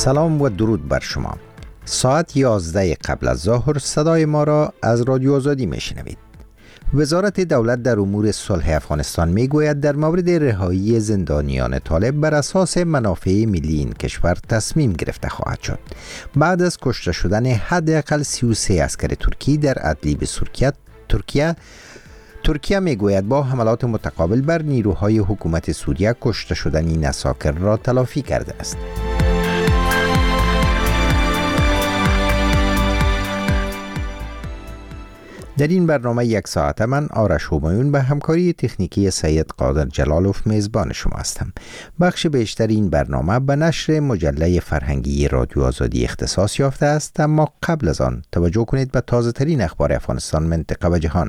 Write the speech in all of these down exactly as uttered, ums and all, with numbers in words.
سلام و درود بر شما. ساعت یازده قبل از ظهر صدای ما را از رادیو آزادی میشنوید. وزارت دولت در امور صلح افغانستان میگوید در مورد رهایی زندانیان طالب بر اساس منافع ملی این کشور تصمیم گرفته خواهد شد. بعد از کشته شدن حداقل سی و سه عسکر ترکی در ادلیب ترکیه ترکیه ترکیه میگوید با حملات متقابل بر نیروهای حکومت سوریه کشته شدن این عساکر را تلافی کرده است. در این برنامه یک ساعت من آرش همایون به همکاری تکنیکی سید قادر جلالوف میزبان شما هستم. بخش بیشتر این برنامه به نشر مجله فرهنگی رادیو آزادی اختصاص یافته است، اما قبل از آن توجه کنید به تازه ترین اخبار افغانستان، منطقه و جهان.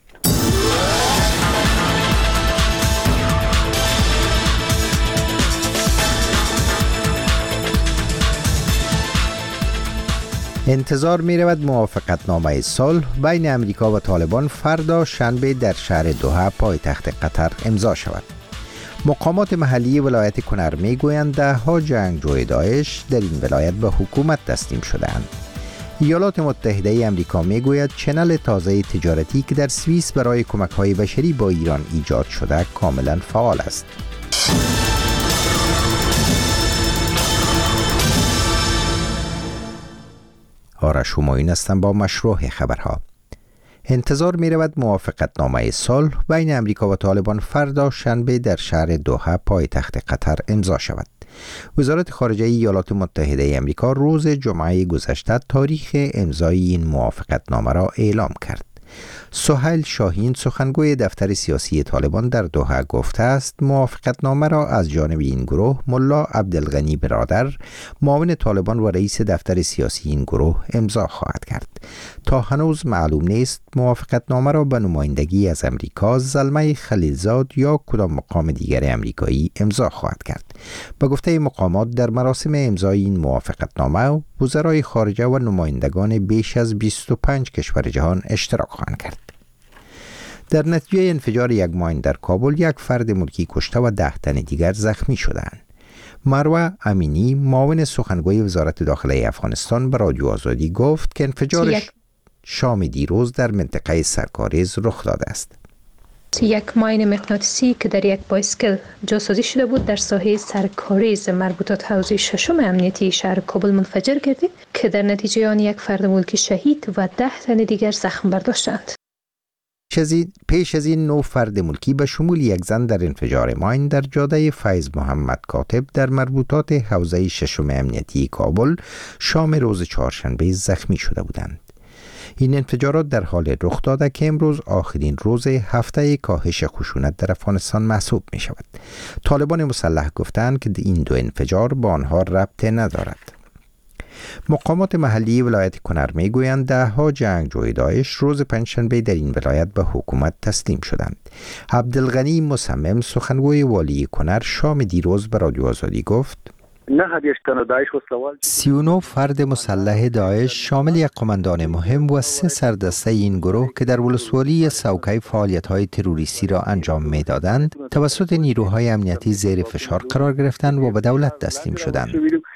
انتظار می رود موافقتنامه صلح بین امریکا و طالبان فردا شنبه در شهر دوحه پایتخت قطر امضا شود. مقامات محلی ولایت کنر می گویند ده ها جنگجوی داعش در این ولایت به حکومت تسلیم شده‌اند. ایالات متحده امریکا می گوید چنل تازه تجارتی که در سوئیس برای کمک های بشری با ایران ایجاد شده کاملا فعال است. آرش همایون هستم با مشروع خبرها. انتظار می رود موافقتنامه صلح بین امریکا و طالبان فردا شنبه در شهر دوحه پایتخت قطر امضا شود. وزارت خارجه ایالات متحده امریکا روز جمعه گذشته تاریخ امضای این موافقتنامه را اعلام کرد. سهیل شاهین سخنگوی دفتر سیاسی طالبان در دوحه گفته است موافقتنامه را از جانب این گروه ملا عبدالغنی برادر، معاون طالبان و رئیس دفتر سیاسی این گروه امضا خواهد کرد. تا هنوز معلوم نیست موافقتنامه را به نمایندگی از امریکا زلمه خلیلزاد یا کدام مقام دیگر امریکایی امضا خواهد کرد. به گفته مقامات در مراسم امضای این موافقتنامه وزرای خارجه و نمایندگان بیش از بیست و پنج کشور جهان اشتراک خواهند کرد. در نتیجه انفجار یک ماین در کابل یک فرد ملکی کشته و ده تن دیگر زخمی شدند. مروه امینی معاون سخنگوی وزارت داخله افغانستان به رادیو آزادی گفت که انفجارش شام دیروز در منطقه سرکاریز رخ داده است. یک ماین مغناطیسی که در یک بایسکل جاسازی شده بود در ساحه سرکاریز مربوطات حوزه ششم امنیتی شهر کابل منفجر گردید که در نتیجه آن یک فرد ملکی شهید و ده تن دیگر زخم برداشتند. پیش از این نو فرد ملکی به شمول یک زن در انفجار ماین در جاده فیض محمد کاتب در مربوطات حوزه ششم امنیتی کابل شام روز چهارشنبه زخمی شده بودند. این انفجارات در حال رخ داده که امروز آخرین روز هفته کاهش خشونت در افغانستان محسوب می شود. طالبان مسلح گفتند که این دو انفجار با آنها ربط ندارد. مقامات محلی ولایت کنر می گویند ده ها جنگجوی داعش روز پنجشنبه در این ولایت به حکومت تسلیم شدند. عبدالغنی مصمم سخنگوی والی کنر شام دیروز به رادیو آزادی گفت سی و نه فرد مسلح داعش شامل یک قماندان مهم و سه سردسته این گروه که در ولسوالی سوکای فعالیت‌های تروریستی را انجام می‌دادند توسط نیروهای امنیتی زیر فشار قرار گرفتند و به دولت تسلیم شدند.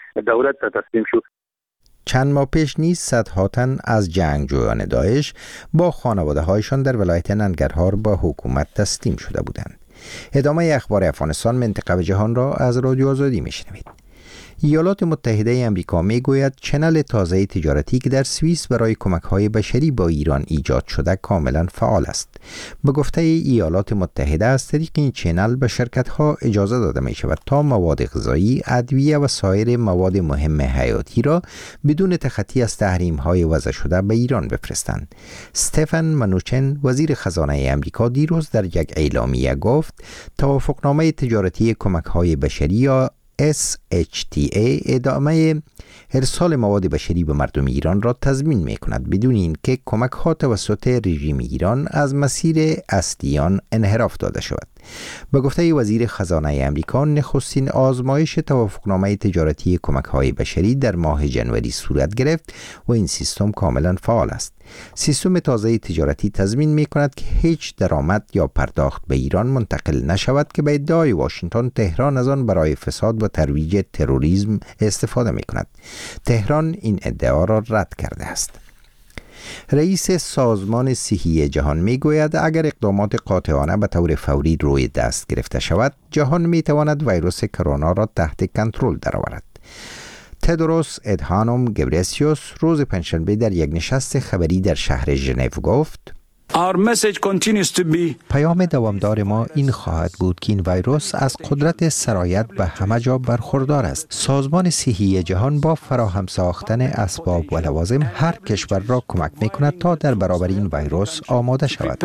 چند ماه پیش نیز صدها تن از جنگجویان داعش با خانواده هایشان در ولایت ننگرهار با حکومت تسلیم شده بودند. ادامه اخبار افغانستان، منطقه و جهان را از رادیو آزادی میشنوید. ایالات متحده امریکا میگوید چنل تازه تجارتی که در سوئیس برای کمک‌های بشری با ایران ایجاد شده کاملا فعال است. به گفته ایالات متحده از طریق این چنل به شرکت‌ها اجازه داده می شود تا مواد غذایی، ادویه و سایر مواد مهم حیاتی را بدون تخطی از تحریم‌های وضع شده به ایران بفرستند. استفن منوچن وزیر خزانه امریکا دیروز در یک اعلامیه گفت توافقنامه تجارتی کمک‌های بشری یا اس اچ تی ای ادامه ارسال مواد بشری به مردم ایران را تضمین می کند بدون اینکه کمک ها توسط رژیم ایران از مسیر اصلی آن انحراف داده شود. به گفته وزیر خزانه آمریکا، نخستین آزمایش توافقنامه تجارتی کمک‌های بشری در ماه جنوری صورت گرفت و این سیستم کاملا فعال است. سیستم تازه تجارتی تضمین می‌کند که هیچ درآمد یا پرداخت به ایران منتقل نشود که به ادعای واشنگتن تهران از آن برای فساد و ترویج تروریسم استفاده می‌کند. تهران این ادعا را رد کرده است. رئیس سازمان صحی جهان میگوید اگر اقدامات قاطعانه به طور فوری روی دست گرفته شود، جهان میتواند ویروس کرونا را تحت کنترل درآورد. تدروس ادهانوم گبریسیوس روز پنجشنبه در یک نشست خبری در شهر ژنو گفت: Our message continues to be پیام دوامدار ما این خواهد بود که این ویروس از قدرت سرایت به همه جا برخوردار است. سازمان صحی جهان با فراهم ساختن اسباب و لوازم هر کشور را کمک می کند تا در برابر این ویروس آماده شود.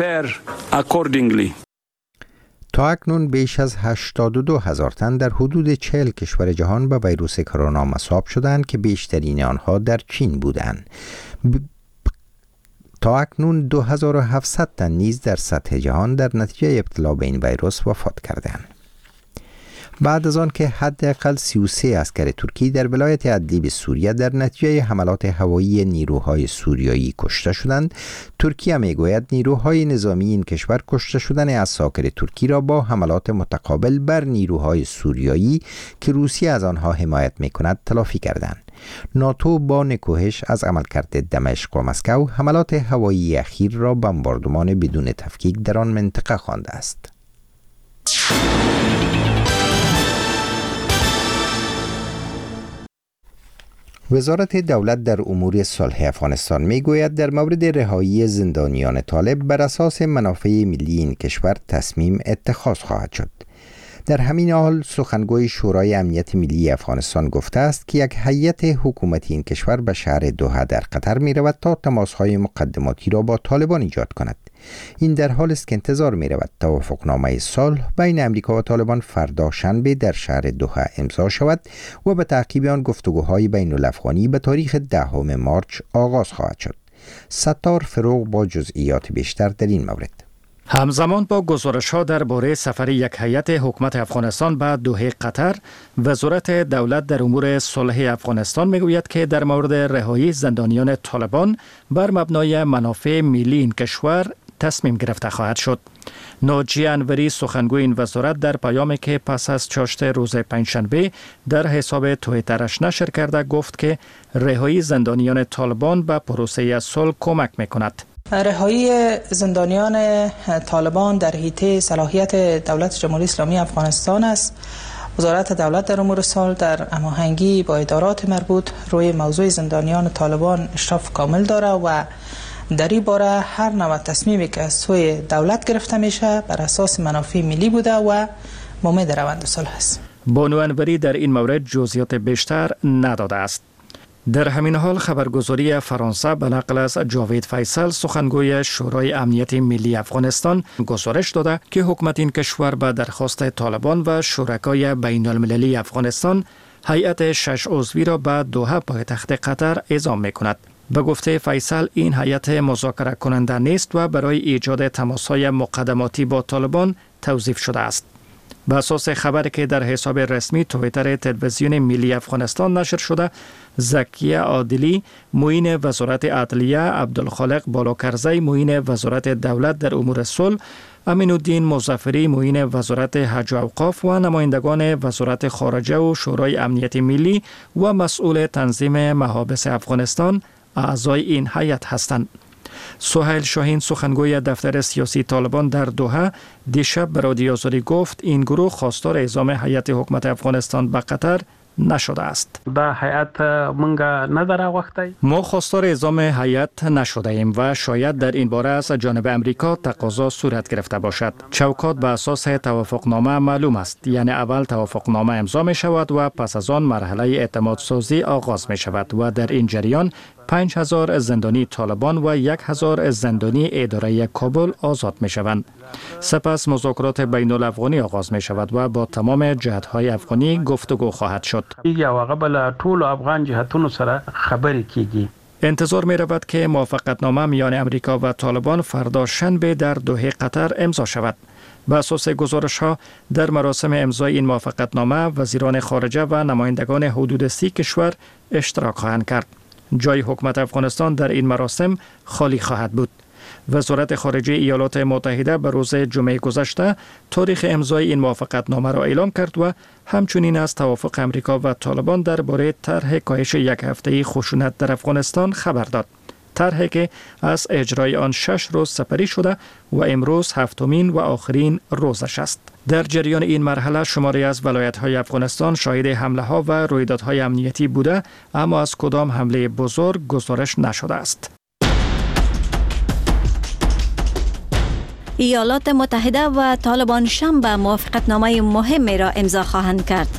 تا اکنون بیش از هشتاد و دو هزار تن در حدود چهل کشور جهان به ویروس کرونا مصاب شدند که بیشترین آنها در چین بودند. ب... تا اکنون دو هزار و هفتصد تن نیز در سطح جهان در نتیجه ابتلا به این ویروس وفات کردند. بعد از آن که حداقل سی و سه عسکر ترکی در ولایت ادلیب سوریه در نتیجه حملات هوایی نیروهای سوریایی کشته شدند، ترکیه میگوید نیروهای نظامی این کشور کشته شدن عساکر ترکی را با حملات متقابل بر نیروهای سوریایی که روسیه از آنها حمایت میکند تلافی کردند. ناتو با نکوهش از عملکرد دمشق و مسکو حملات هوایی اخیر را بمباردمان بدون تفکیک در آن منطقه خوانده است. وزارت دولت در امور صلح افغانستان میگوید در مورد رهایی زندانیان طالب بر اساس منافع ملی این کشور تصمیم اتخاذ خواهد شد. در همین حال سخنگوی شورای امنیت ملی افغانستان گفته است که یک هیئت حکومتی این کشور به شهر دوحه در قطر می رود تا تماس‌های مقدماتی را با طالبان ایجاد کند. این در حال است که انتظار می رود توافقنامه صلح بین امریکا و طالبان فردا شنبه در شهر دوحه امضا شود و به تعقیب آن گفتگوهای بین الافغانی به تاریخ دهم مارچ آغاز خواهد شد. ستار فروغ با جزئیات بیشتر در این مورد. همزمان با گزارش‌ها درباره سفر یک هیئت حکومت افغانستان به دوحه قطر، وزارت دولت در امور صلح افغانستان میگوید که در مورد رهایی زندانیان طالبان بر مبنای منافع ملی این کشور تصمیم گرفته خواهد شد. ناجی انوری سخنگوی این وزارت در پیامی که پس از چاشت روز پنجشنبه در حساب توییترش نشر کرده گفت که رهایی زندانیان طالبان به پروسه صلح کمک میکند. رهایی زندانیان طالبان در حیطه صلاحیت دولت جمهوری اسلامی افغانستان است. وزارت دولت در امور صلح در هماهنگی با ادارات مربوط روی موضوع زندانیان طالبان اشراف کامل داره و در این باره هر نوع تصمیمی که از سوی دولت گرفته میشه بر اساس منافع ملی بوده و مؤمن روند صلح است. بانو انوری در این مورد جزئیات بیشتر نداده است. در همین حال خبرگزاری فرانسه به نقل از جاوید فیصل سخنگوی شورای امنیت ملی افغانستان گزارش داده که حکومت این کشور به درخواست طالبان و شرکای بین المللی افغانستان هیئت شش عضوی را به دوحه پایتخت قطر اعزام می کند. به گفته فیصل این هیئت مذاکره کننده نیست و برای ایجاد تماس‌های مقدماتی با طالبان توظیف شده است. به اساس خبری که در حساب رسمی توییتر تلویزیون ملی افغانستان نشر شده، زکیه عادلی معین وزارت عدلیه، عبدالخالق بالاکرزی معین وزارت دولت در امور صلح، امین الدین مظفری معین وزارت حج و اوقاف و نمایندگان وزارت خارجه و شورای امنیت ملی و مسئول تنظیم محابس افغانستان اعضای این هیئت هستند. سهیل شاهین سخنگوی دفتر سیاسی طالبان در دوحه دیشب به رادیو آزادی گفت این گروه خواستار اعزام هیئت حکومت افغانستان به قطر نشده است. دا هیئت منگا نداره وقتی ما خواستار اعزام هیئت نشده ایم و شاید در این باره از جانب امریکا تقاضا صورت گرفته باشد. چوکات به اساس توافقنامه معلوم است، یعنی اول توافقنامه امضا می شود و پس از آن مرحله اعتماد سازی آغاز می شود و در این جریان پنج هزار زندانی طالبان و یک هزار زندانی اداره کابل آزاد می شوند. سپس مذاکرات بین الافغانی آغاز می شود و با تمام جهت‌های افغانی گفتگو خواهد شد. یا واقعا بل ټول افغان جهتونو سره خبرې کیږي. انتظار می رود که موافقتنامه میان امریکا و طالبان فردا شنبه در دوحه قطر امضا شود. به اساس گزارش ها در مراسم امضای این موافقتنامه وزیران خارجه و نمایندگان حدود سی کشور اشتراک خواهند کرد. جای حکومت افغانستان در این مراسم خالی خواهد بود. وزارت خارجه ایالات متحده به روز جمعه گذشته تاریخ امضای این موافقتنامه را اعلام کرد و همچنین از توافق امریکا و طالبان درباره طرح کاهش یک هفته‌ای خشونت در افغانستان خبر داد. طرحی که از اجرای آن شش روز سپری شده و امروز هفتمین و آخرین روزش است. در جریان این مرحله شماری از ولایت‌های افغانستان شاهد حمله‌ها و رویدادهای امنیتی بوده، اما از کدام حمله بزرگ گزارش نشده است. ایالات متحده و طالبان شنبه موافقتنامه مهمی را امضا خواهند کرد.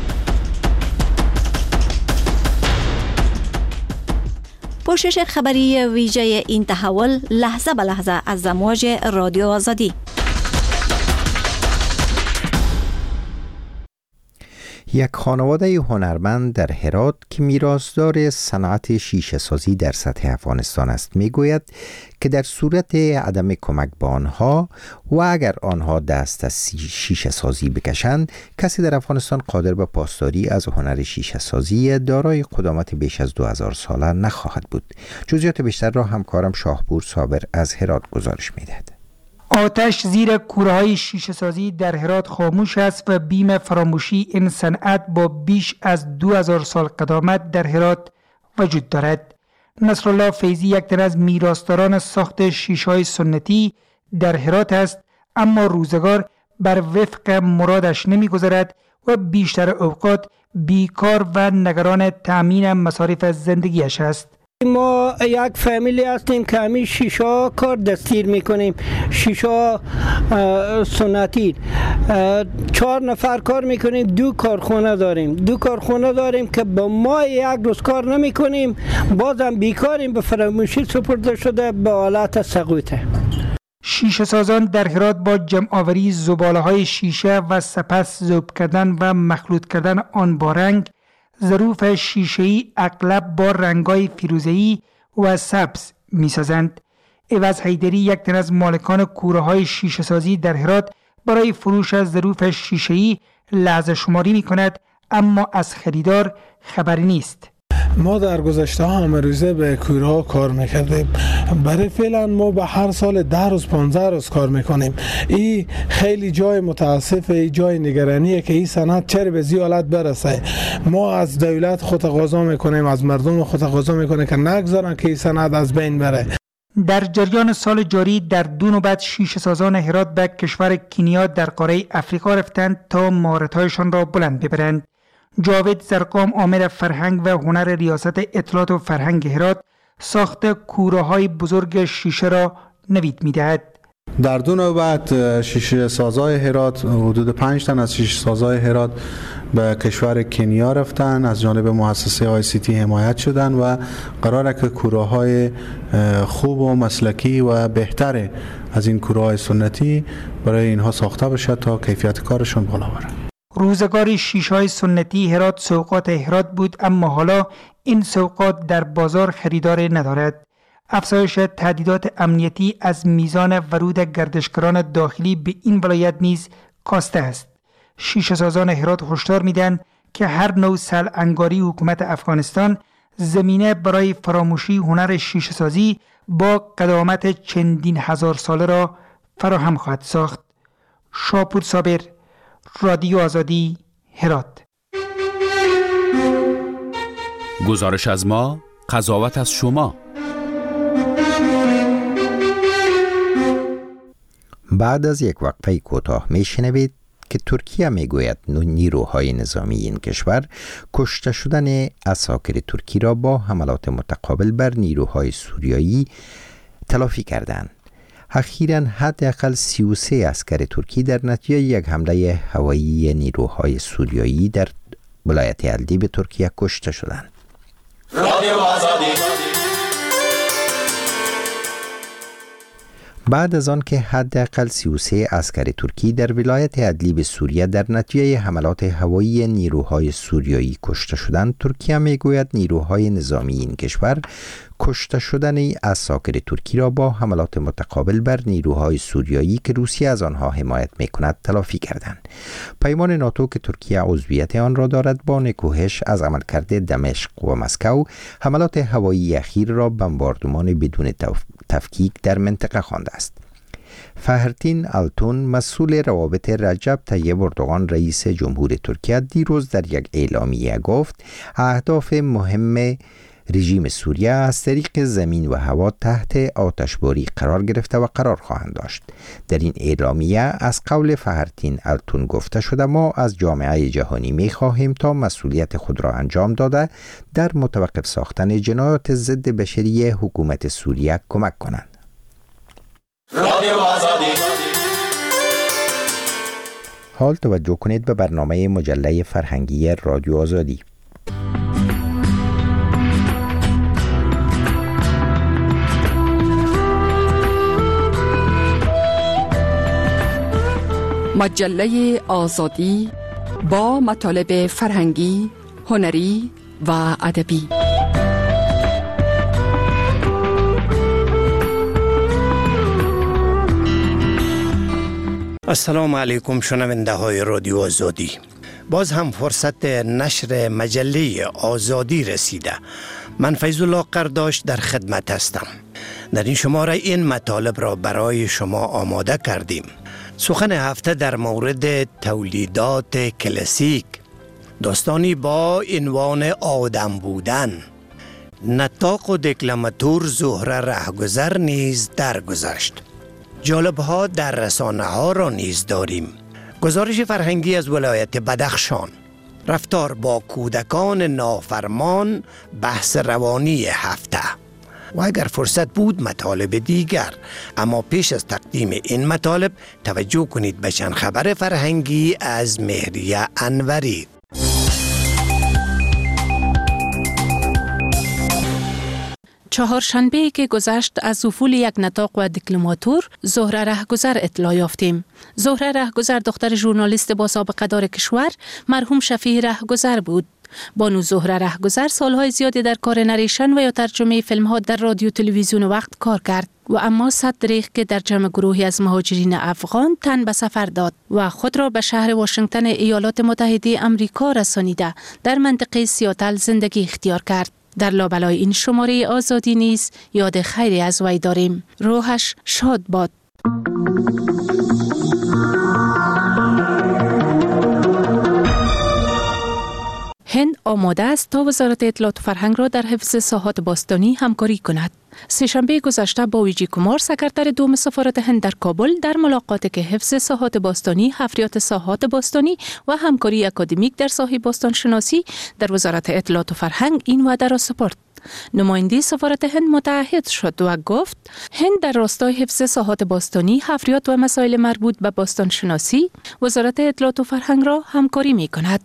پوشش خبری ویژه این تحول لحظه به لحظه از امواج رادیو آزادی. یک خانواده هنرمند در هرات که میراثدار صنعت شیشه سازی در سطح افغانستان است میگوید که در صورت عدم کمک به آنها و اگر آنها دست از شیشه سازی بکشند، کسی در افغانستان قادر به پاسداری از هنر شیشه سازی دارای قدامت بیش از دو هزار ساله نخواهد بود. جزئیات بیشتر را همکارم شاهپور صابر از هرات گزارش میدهد. آتش زیر کورهای شیشه سازی در هرات خاموش است و بیم فراموشی این صنعت با بیش از دو هزار سال قدامت در هرات وجود دارد. نصرالله فیضی یک تن از میراثداران ساخت شیشه‌های سنتی در هرات است، اما روزگار بر وفق مرادش نمی‌گذرد و بیشتر اوقات بیکار و نگران تأمین مصارف زندگیش است. ما یک فامیلی هستیم که همین شیشه کار دستیر میکنیم، شیشه سنتی. چهار نفر کار میکنیم، دو کارخانه داریم دو کارخانه داریم که با ما یک روز کار نمیکنیم، بازم بیکاریم، به فراموشی سپرده شده به حالت سقوط. شیشه سازان در هرات با جمع آوری زباله های شیشه و سپس ذوب کردن و مخلوط کردن آن با رنگ، ظروف شیشه‌ای اغلب با رنگ‌های فیروزه‌ای و سبز می‌سازند. عوض حیدری یک تن از مالکان کوره‌های شیشه‌سازی در هرات برای فروش از ظروف شیشه‌ای لحظه شماری می‌کند، اما از خریدار خبری نیست. ما در گذشته ها همه روزه به کوره ها کار میکردیم. برای فعلا ما به هر سال ده روز پانزده روز کار میکنیم. این خیلی جای متاسفه، این جای نگرانیه که این صنعت چرا به زی حالت برسه. ما از دولت خود تقاضا میکنیم، از مردم خود تقاضا میکنیم که نگذارن که این صنعت از بین بره. در جریان سال جاری در دو نوبت شیشه سازان هرات به کشور کنیا در قاره افریقا رفتند تا مهارت‌هایشان را بلند ببرند. جاوید زرقام عامل فرهنگ و هنر ریاست اطلاعات و فرهنگ هرات ساخت کوره‌های بزرگ شیشه را نوید می‌دهد. در دو نوبت شیشه سازای هرات، حدود پنج تن از شیشه سازای هرات به کشور کنیا رفتن، از جانب مؤسسه آی سی تی حمایت شدن و قراره که کوره‌های خوب و مسلکی و بهتر از این کوره‌های سنتی برای اینها ساخته بشه تا کیفیت کارشون بالا بره. روزگاری شیشه‌های سنتی هرات سوقات هرات بود، اما حالا این سوقات در بازار خریدار ندارد. افزایش تهدیدات امنیتی از میزان ورود گردشگران داخلی به این ولایت نیز کاسته است. شیشه سازان هرات هشدار میدن که هر نوع سلعنگاری حکومت افغانستان زمینه برای فراموشی هنر شیشه سازی با قدامت چندین هزار ساله را فراهم خواهد ساخت. شاپور صابر، رادیو آزادی، هرات. گزارش از ما، قضاوت از شما. بعد از یک وقفه کوتاه میشنوید که ترکیه میگوید نیروهای نظامی این کشور کشته شدن عساکر ترکی را با حملات متقابل بر نیروهای سوریایی تلافی کردند. اخیراً حداقل سی و سه عسکر ترکی در نتیجه یک حمله هوایی نیروهای سوریایی در ولایت ادلیب ترکیه کشته شدند. بعد از آن که حداقل سی و سه عسکر ترکی در ولایت ادلیب سوریه در نتیجه حملات هوایی نیروهای سوریایی کشته شدند، ترکیه میگوید نیروهای نظامی این کشور کشته شدن عساکر ترکی را با حملات متقابل بر نیروهای سوریایی که روسیه از آنها حمایت می‌کند تلافی کردند. پیمان ناتو که ترکیه عضویت آن را دارد با نکوهش از عملکرد دمشق و مسکو حملات هوایی اخیر را بمباردمان بدون تفکیک در منطقه خوانده است. فهرتین آلتون مسئول روابط رجب طیب اردوغان رئیس جمهور ترکیه دیروز در یک اعلامیه گفت اهداف مهم رژیم سوریه از طریق زمین و هوا تحت آتشباری قرار گرفته و قرار خواهند داشت. در این اعلامیه از قول فهرتین آلتون گفته شده ما از جامعه جهانی می خواهیم تا مسئولیت خود را انجام داده در متوقف ساختن جنایات ضد بشری حکومت سوریه کمک کنند. حال توجه کنید به برنامه مجله فرهنگی رادیو آزادی. مجله آزادی با مطالب فرهنگی، هنری و ادبی. السلام علیکم شنونده های رادیو آزادی. باز هم فرصت نشر مجله آزادی رسیده. من فیض الله قرداش در خدمت هستم. در این شماره این مطالب را برای شما آماده کردیم. سخن هفته در مورد تولیدات کلاسیک، داستانی با عنوان آدم بودن، نطاق و دکلماتور زهره رهگذر نیز درگذشت. جالب ها در رسانه ها را نیز داریم. گزارش فرهنگی از ولایت بدخشان، رفتار با کودکان نافرمان، بحث روانی هفته و اگر فرصت بود مطالب دیگر. اما پیش از تقدیم این مطالب توجه کنید به چند خبر فرهنگی از مهریه انوری. چهارشنبه که گذشت از افول یک نطاق و دکلماتور زهره رهگذر اطلاع یافتیم. زهره رهگذر دختر ژورنالیست با سابقه دار کشور مرحوم شفیع رهگذر بود. بانو زهره رهگذر سالهای زیادی در کار نریشن و یا ترجمه فیلم ها در رادیو تلویزیون وقت کار کرد و اما صد دریغ که در جمع گروهی از مهاجرین افغان تن به سفر داد و خود را به شهر واشنگتن ایالات متحده امریکا رسانیده در منطقه سیاتل زندگی اختیار کرد. در لابلای این شماره آزادی نیز یاد خیری از وی داریم. روحش شاد باد. هند آماده است تا وزارت اطلاعات و فرهنگ را در حفظ ساحات باستانی همکاری کند. سه‌شنبه گذشته با ویجی کمار سکرتر دوم سفارت هند در کابل در ملاقاتی که حفظ ساحات باستانی، حفریات ساحات باستانی و همکاری اکادمیک در ساحه باستان شناسی در وزارت اطلاعات و فرهنگ این وعده را سپرد. نماینده سفارت هند متعهد شد و گفت هند در راستای حفظ ساحات باستانی، حفریات و مسائل مربوط به باستان شناسی وزارت اطلاعات و فرهنگ را همکاری می کند.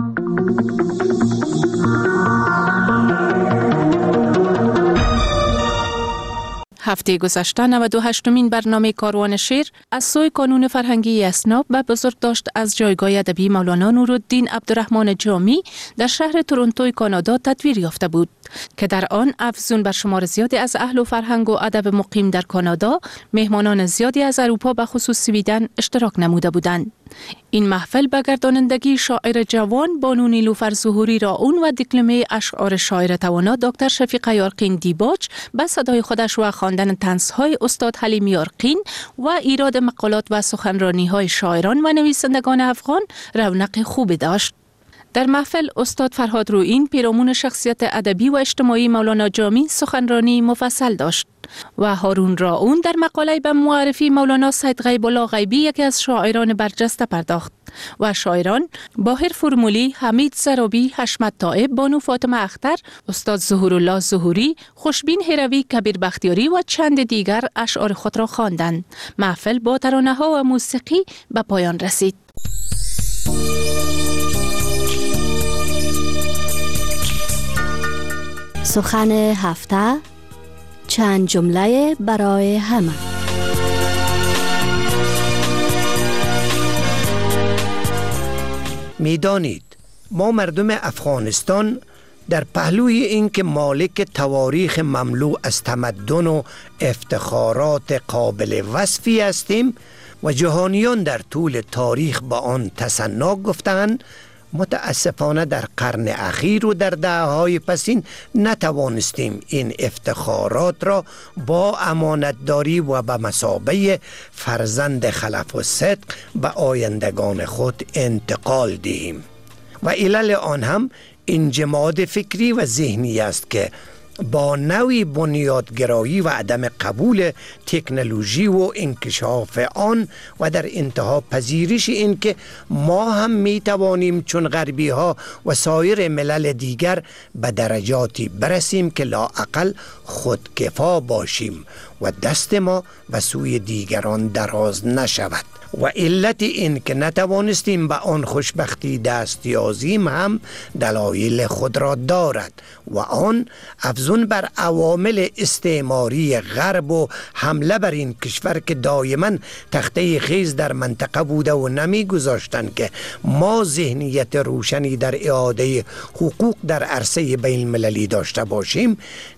هفته گذشته نود و هشتمین برنامه کاروان شعر از سوی کانون فرهنگی اسناب به بزرگداشت از جایگاه ادبی مولانا نورالدین عبدالرحمن جامی در شهر تورنتو کانادا تدویر یافته بود که در آن افزون بر شمار زیادی از اهل و فرهنگ و ادب مقیم در کانادا، مهمانان زیادی از اروپا به خصوص سویدن اشتراک نموده بودند. این محفل به گردانندگی شاعر جوان بانو نیلوفر ظهوری راون و دکلمه اشعار شاعر توانا دکتر شفیق یارقین دیباج به صدای خودش و خواندن طنزهای استاد حلیم یارقین و ایراد مقالات و سخنرانی‌های شاعران و نویسندگان افغان رونق خوبی داشت. در محفل استاد فرهاد روئین پیرامون شخصیت ادبی و اجتماعی مولانا جامی سخنرانی مفصل داشت و هارون راون در مقاله به معرفی مولانا سید غیب الله غیبی یکی از شاعران برجسته پرداخت و شاعران باهر فرمولی، حمید زرابی، حشمت طائب، بانو فاطمه اختر، استاد ظهورالله ظهوری، خوشبین هروی، کبیر بختیاری و چند دیگر اشعار خود را خواندند. محفل با ترانه‌ها و موسیقی به پایان رسید. سخن هفته، چند جمله برای همه. میدانید ما مردم افغانستان در پهلوی این که مالک تواریخ مملو از تمدن و افتخارات قابل وصفی هستیم و جهانیان در طول تاریخ با آن تسنا گفتند، متاسفانه در قرن اخیر و در دهه‌های پسین نتوانستیم این افتخارات را با امانتداری و به مثابه فرزند خلف و صدق به آیندگان خود انتقال دهیم. و علل آن هم انجماد فکری و ذهنی است که با نوعی بنیادگرایی و عدم قبول تکنولوژی و انکشاف آن و در انتها پذیرش این که ما هم می توانیم چون غربی ها و سایر ملل دیگر به درجاتی برسیم که لااقل خودکفا باشیم و دست ما به سوی دیگران دراز نشود. و علت این که نتوانستیم به آن خوشبختی دست یازیم هم دلایل خود را دارد و آن افزون بر عوامل استعماری غرب و حمله بر این کشور که دائما تخته خیز در منطقه بوده و نمی گذاشتند که ما ذهنیت روشنی در اعاده حقوق در عرصه بین المللی داشته باشیم،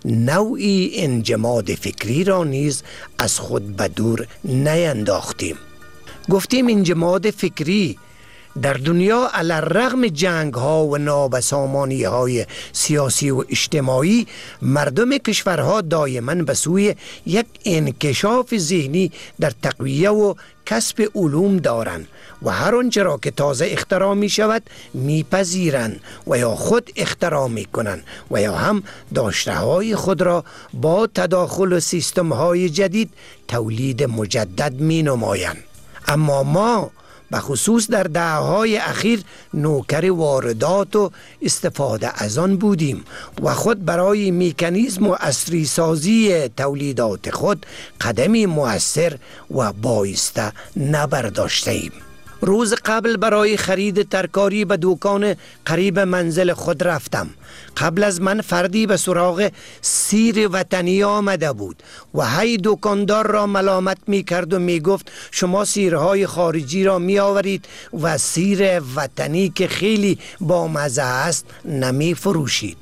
نوعی انجماد فکری را نیز از خود به دور نینداختیم. گفتیم انجماد فکری در دنیا علی الرغم جنگ ها و نابسامانی های سیاسی و اجتماعی، مردم کشورها دائما به سوی یک انکشاف ذهنی در تقویه و کسب علوم دارند و هر آنچه را که تازه اختراع می شود میپذیرند و یا خود اختراع می کنند و یا هم داشته های خود را با تداخل سیستم های جدید تولید مجدد می نمایند. اما ما به خصوص در دهه‌های اخیر نوکر واردات و استفاده از آن بودیم و خود برای مکانیزم و عصری سازی تولیدات خود قدمی مؤثر و بایسته نبرداشتیم. روز قبل برای خرید ترکاری به دکان قریب منزل خود رفتم. قبل از من فردی به سراغ سیر وطنی آمده بود و هی دکاندار را ملامت می کرد و می گفت شما سیرهای خارجی را می آورید و سیر وطنی که خیلی بامزه است نمی فروشید.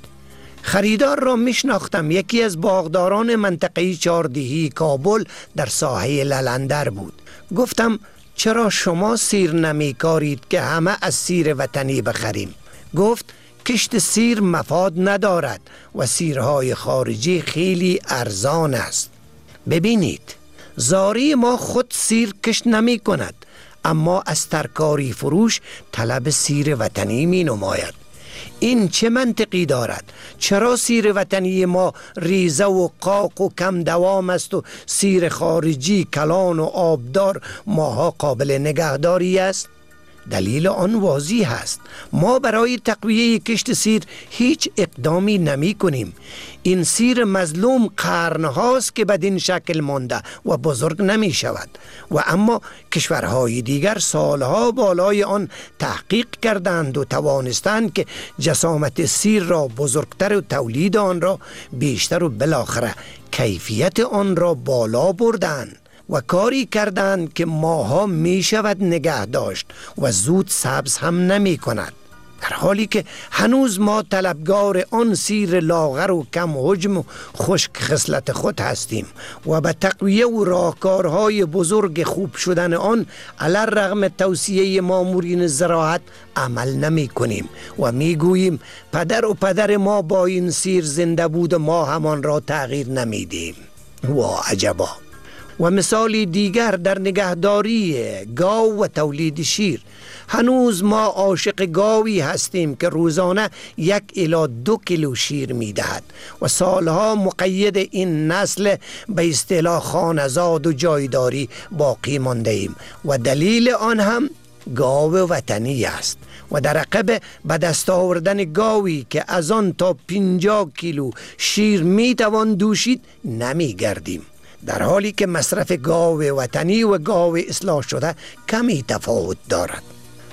خریدار را می شناختم. یکی از باغداران منطقه چهاردهی کابل در ساحه للندر بود. گفتم چرا شما سیر نمی کارید که همه از سیر وطنی بخریم؟ گفت کشت سیر مفاد ندارد و سیرهای خارجی خیلی ارزان است. ببینید، زاری ما خود سیر کشت نمی کند، اما از ترکاری فروش طلب سیر وطنی می نماید. این چه منطقی دارد؟ چرا سیر وطنی ما ریزه و قاق و کم دوام است و سیر خارجی کلان و آبدار ماها قابل نگهداری است؟ دلیل آن واضح است. ما برای تقویه کشت سیر هیچ اقدامی نمی کنیم. این سیر مظلوم قرن هاست که بدین شکل مانده و بزرگ نمی شود و اما کشورهای دیگر سالها بالای آن تحقیق کردند و توانستند که جسامت سیر را بزرگتر و تولید آن را بیشتر و بالاخره کیفیت آن را بالا بردند و کاری کردند که ماها می شود نگه داشت و زود سبز هم نمی کند، در حالی که هنوز ما طلبگار آن سیر لاغر و کم حجم و خشک خصلت خود هستیم و به تقویه و راهکارهای بزرگ خوب شدن آن علی الرغم توصیه مامورین زراعت عمل نمی کنیم و می گوییم پدر و پدر ما با این سیر زنده بود و ما همان را تغییر نمیدیم. و عجبا. و مثالی دیگر در نگهداری گاو و تولید شیر. هنوز ما عاشق گاوی هستیم که روزانه یک الی دو کیلو شیر می دهد و سالها مقید این نسل به اصطلاح خانزاد و جایداری باقی مانده ایم و دلیل آن هم گاو وطنی است و در عقب به دست آوردن گاوی که از آن تا پنجاه کیلو شیر می توان دوشید نمی گردیم، در حالی که مصرف گاو وطنی و گاو اصلاح شده کمی تفاوت دارد.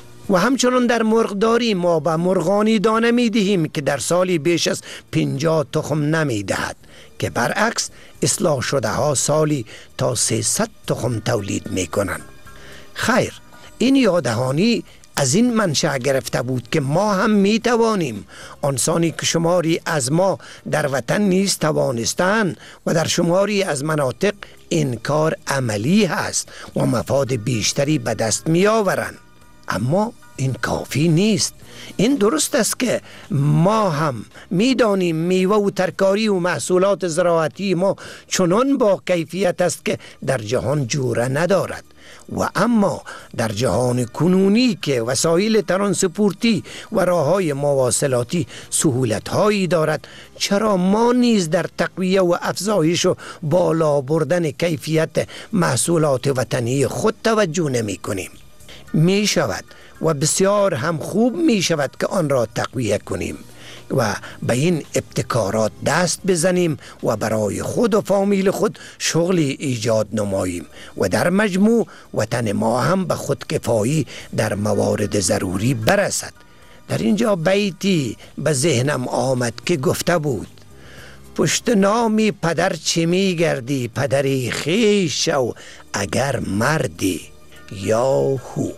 و همچنان در مرغداری ما به مرغانی دانه می دهیم که در سالی بیش از پنجاه تخم نمی دهد که برعکس اصلاح شده ها سالی تا سیصد تخم تولید می کنند. خیر، این یادهانی از این منشأ گرفته بود که ما هم می توانیم. آنسانی که شماری از ما در وطن نیز توانستند و در شماری از مناطق این کار عملی هست و مفاد بیشتری به دست می آورند. اما این کافی نیست. این درست است که ما هم میدانیم میوه و ترکاری و محصولات زراعتی ما چنان با کیفیت است که در جهان جوره ندارد و اما در جهان کنونی که وسایل ترانسپورتی و راههای مواصلاتی سهولت‌هایی دارد، چرا ما نیز در تقویه و افزایش و بالا بردن کیفیت محصولات وطنی خود توجه نمی کنیم؟ می شود و بسیار هم خوب می شود که آن را تقویه کنیم و به این ابتکارات دست بزنیم و برای خود و فامیل خود شغلی ایجاد نماییم و در مجموع وطن ما هم به خودکفایی در موارد ضروری برسد. در اینجا بیتی به ذهنم آمد که گفته بود: پشت نامی پدر چه می گردی، پدری خویش شو اگر مردی. یا هو.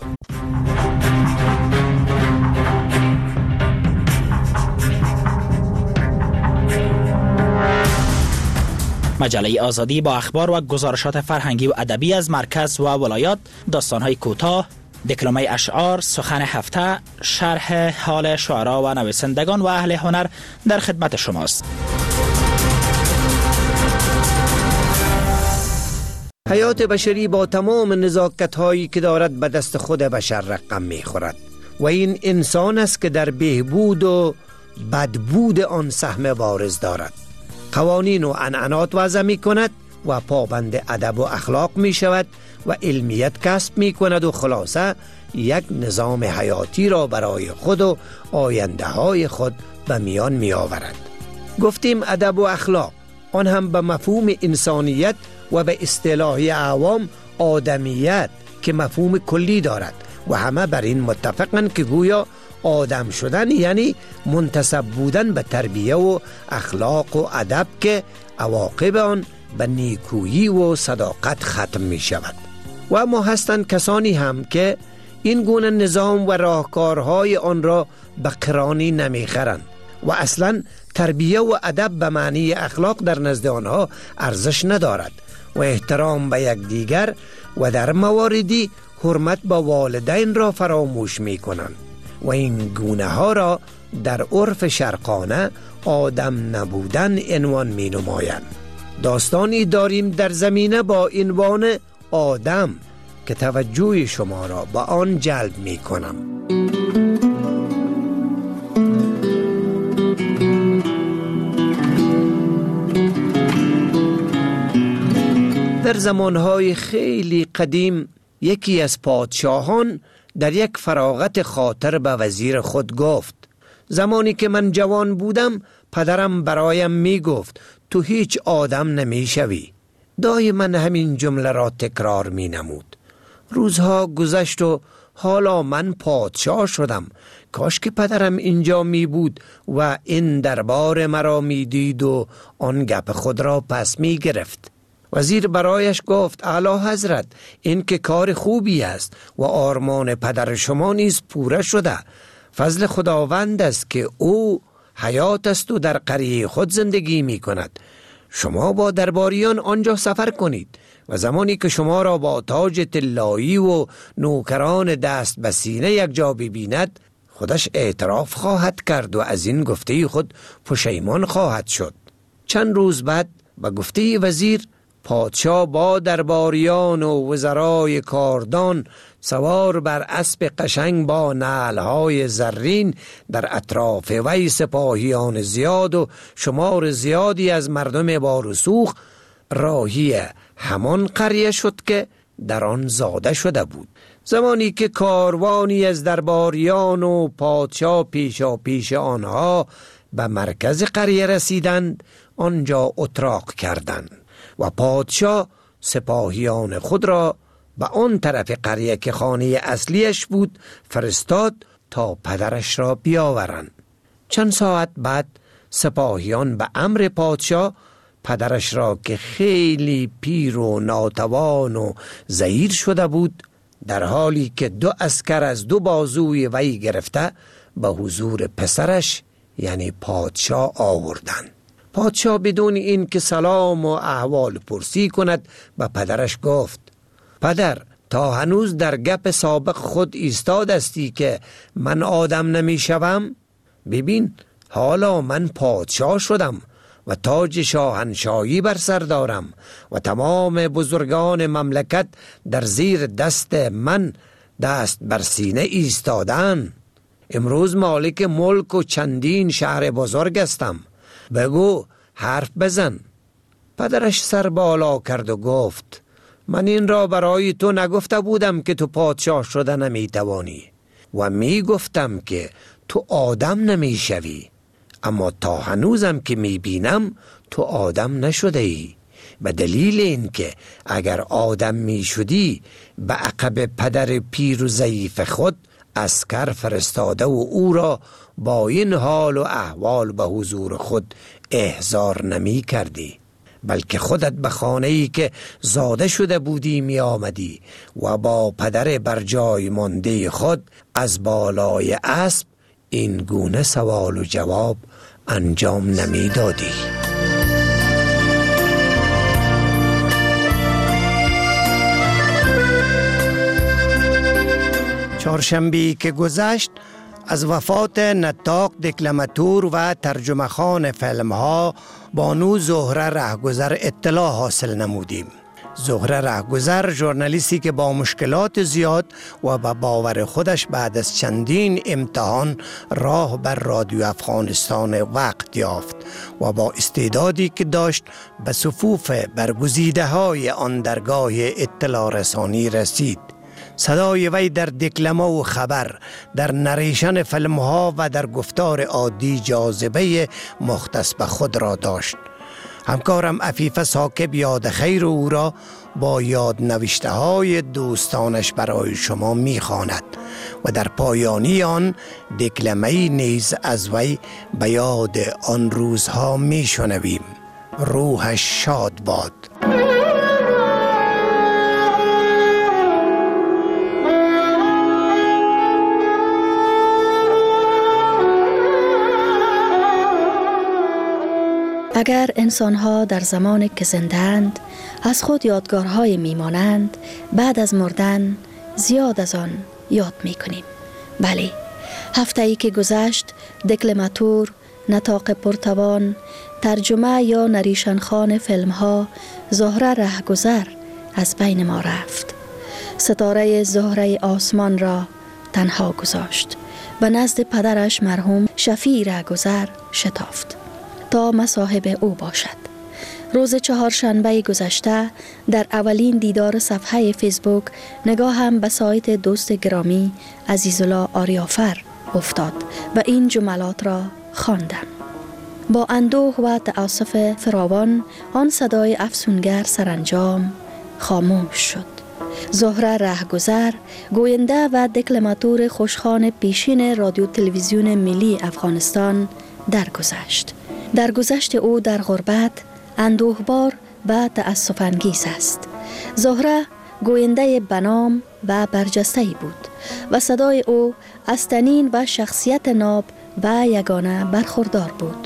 مجله آزادی با اخبار و گزارشات فرهنگی و ادبی از مرکز و ولایات، داستان‌های کوتاه، دکلمه اشعار، سخن هفته، شرح حال شعرا و نویسندگان و اهل هنر در خدمت شماست. حیات بشری با تمام نزاکت هایی که دارد به دست خود بشر رقم می خورد و این انسان است که در بهبود و بدبود آن سهم بارز دارد. قوانین و عنعنات وضع می کند و پابند ادب و اخلاق می شود و علمیت کسب می کند و خلاصه یک نظام حیاتی را برای خود و آینده های خود به میان می آورد. گفتیم ادب و اخلاق، آن هم به مفهوم انسانیت و به اصطلاح عوام آدمیت که مفهوم کلی دارد و همه بر این متفقن که گویا آدم شدن یعنی منتسب بودن به تربیه و اخلاق و ادب که عواقب آن به نیکویی و صداقت ختم می شود. و اما هستند کسانی هم که این گونه نظام و راهکارهای آن را به قرانی نمی خرند و اصلا تربیه و ادب به معنی اخلاق در نزد آنها ارزش ندارد و احترام به یکدیگر و در مواردی حرمت به والدین را فراموش می کنند و این گونه ها را در عرف شرقانه آدم نبودن عنوان می نمایند. داستانی داریم در زمینه با عنوان آدم که توجه شما را به آن جلب می کنم. در زمانهای خیلی قدیم یکی از پادشاهان در یک فراغت خاطر به وزیر خود گفت: زمانی که من جوان بودم پدرم برایم می گفت تو هیچ آدم نمی شوی. دایما همین جمله را تکرار می نمود. روزها گذشت و حالا من پادشاه شدم. کاش که پدرم اینجا می بود و این دربار مرا می دید و آن گپ خود را پس می گرفت. وزیر برایش گفت: اعلی حضرت، این که کار خوبی است و آرمان پدر شما نیز پوره شده. فضل خداوند است که او حیات است و در قریه خود زندگی می کند. شما با درباریان آنجا سفر کنید و زمانی که شما را با تاج طلایی و نوکران دست به سینه یک جا ببیند خودش اعتراف خواهد کرد و از این گفته خود پشیمان خواهد شد. چند روز بعد به گفته وزیر پادشاه با درباریان و وزرای کاردان سوار بر اسب قشنگ با نعلهای زرین در اطراف وی سپاهیان زیاد و شمار زیادی از مردم با رسوخ راهی همان قریه شد که در آن زاده شده بود. زمانی که کاروانی از درباریان و پادشاه پیشا پیش آنها به مرکز قریه رسیدند، آنجا اتراق کردند و پادشاه سپاهیان خود را به آن طرف قریه که خانه اصلیش بود فرستاد تا پدرش را بیاورند. چند ساعت بعد سپاهیان به امر پادشاه پدرش را که خیلی پیر و ناتوان و ضعیف شده بود در حالی که دو عسکر از دو بازوی وی گرفته به حضور پسرش یعنی پادشاه آوردند. پادشاه بدون این که سلام و احوال پرسی کند به پدرش گفت: پدر، تا هنوز در گپ سابق خود ایستاد استی که من آدم نمی شوم؟ ببین، حالا من پادشاه شدم و تاج شاهنشاهی بر سر دارم و تمام بزرگان مملکت در زیر دست من دست بر سینه ایستادن. امروز مالک ملک و چندین شهر بزرگ هستم. بگو، حرف بزن. پدرش سر بالا کرد و گفت: من این را برای تو نگفته بودم که تو پادشاه شده نمی توانی و می گفتم که تو آدم نمی شوی، اما تا هنوزم که می بینم تو آدم نشده ای، به دلیل این که اگر آدم می شدی به عقب پدر پیر و ضعیف خود عسکر فرستاده و او را با این حال و احوال به حضور خود احضار نمی کردی، بلکه خودت به خانه‌ای که زاده شده بودی می آمدی و با پدر بر جای مانده خود از بالای اسب این گونه سوال و جواب انجام نمی دادی. چهارشنبه‌ای که گذشت از وفات نطاق دکلماتور و ترجمه خوان فیلم ها بانو زهره رهگذر اطلاع حاصل نمودیم. زهره رهگذر ژورنالیستی که با مشکلات زیاد و با باور خودش بعد از چندین امتحان راه بر رادیو افغانستان وقت یافت و با استعدادی که داشت به صفوف برگزیده های آن درگاه اطلاع رسانی رسید. صدای وی در دکلمه و خبر، در نریشن فیلم ها و در گفتار عادی جاذبه مختص به خود را داشت. همکارم عفیفه ساکب یاد خیر او را با یاد نوشته های دوستانش برای شما می خواند و در پایانی آن دکلمه‌ای نیز از وی به یاد آن روزها می شنویم. روحش شاد باد. اگر انسان‌ها در زمانی که زنده‌اند از خود یادگارهای میمانند، بعد از مردن زیاد از آن یاد میکنیم. بله، هفته‌ای که گذشت دکلماتور، نطاق پرتوان، ترجمه یا نریشنخوان فیلم‌ها زهره رهگذر از بین ما رفت. ستاره زهره آسمان را تنها گذاشت. به نزد پدرش مرحوم شفیع رهگذر شتافت تا مصاحب او باشد. روز چهارشنبه گذشته در اولین دیدار صفحه فیسبوک نگاهم به سایت دوست گرامی عزیزالله آریافر افتاد و این جملات را خواندم. با اندوه و تأسف فراوان آن صدای افسونگر سرانجام خاموش شد. زهره رهگذر، گوینده و دکلماتور خوشخوان پیشین رادیو تلویزیون ملی افغانستان درگذشت. درگذشت او در غربت اندوهبار و تأسف انگیز است. زهره گوینده بنام و برجسته‌ای بود و صدای او از طنین و شخصیت ناب و یگانه برخوردار بود.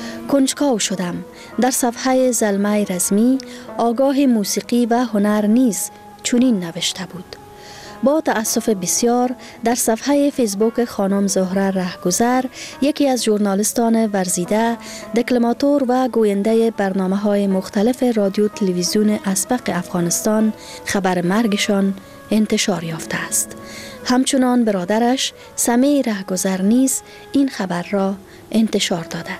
کنجکاو شدم. در صفحه زلمه رزمی آگاه موسیقی و هنر نیز چنین نوشته بود: با تأسف بسیار در صفحه فیسبوک خانم زهره رهگذر، یکی از ژورنالیستان ورزیده، دکلماتور و گوینده برنامه‌های مختلف رادیو تلویزیون اسبق افغانستان، خبر مرگشان انتشار یافته است. همچنان برادرش سمیع رهگذر نیز این خبر را انتشار داده.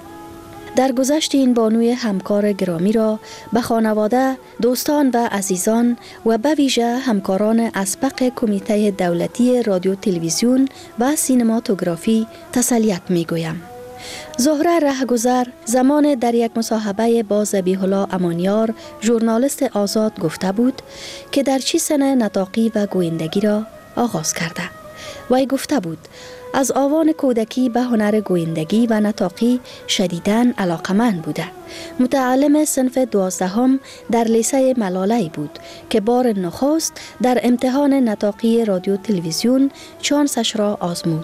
در گذشت این بانوی همکار گرامی را به خانواده، دوستان و عزیزان و به ویژه همکاران اسبق کمیته دولتی رادیو تلویزیون و سینماتوگرافی تسلیت می گویم. زهره رهگذر زمان در یک مصاحبه با ذبیح الله امانیار، ژورنالیست آزاد، گفته بود که در چه سن نطاقی و گویندگی را آغاز کرده. وی گفته بود از آوان کودکی به هنر گویندگی و نطاقی شدیداً علاقمند بوده. متعلم صنف دوازدهم در لیسه ملاله بود که بار نخست در امتحان نطاقی رادیو تلویزیون شانسش را آزمود،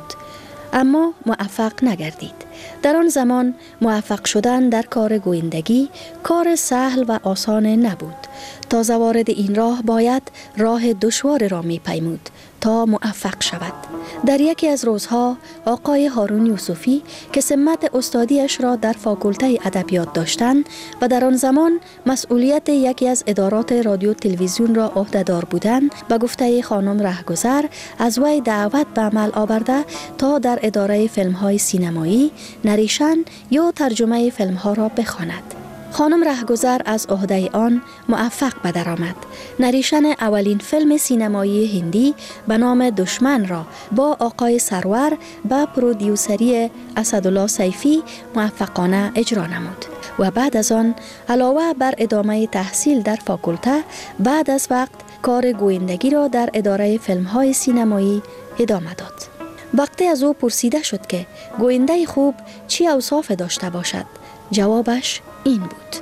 اما موفق نگردید. در آن زمان موفق شدن در کار گویندگی کار سهل و آسان نبود. تا وارد این راه باید راه دشوار را می پیمود تا موفق شود. در یکی از روزها آقای هارون یوسفی که سمت استادیش را در فاکولته ادبیات داشتند و در آن زمان مسئولیت یکی از ادارات رادیو تلویزیون را عهده‌دار بودند، به گفته خانم رهگذر از وی دعوت به عمل آورده تا در اداره فیلم‌های سینمایی نریشن یا ترجمه فیلم‌ها را بخواند. خانم رهگذر از عهده آن موفق به در آمد. نریشن اولین فیلم سینمایی هندی به نام دشمن را با آقای سرور به پرودیوسری اسدالله سیفی موفقانه اجرا نمود و بعد از آن علاوه بر ادامه تحصیل در فاکولته، بعد از وقت کار گویندگی را در اداره فیلم‌های سینمایی ادامه داد. وقتی از او پرسیده شد که گوینده خوب چی اوصاف داشته باشد، جوابش این بود: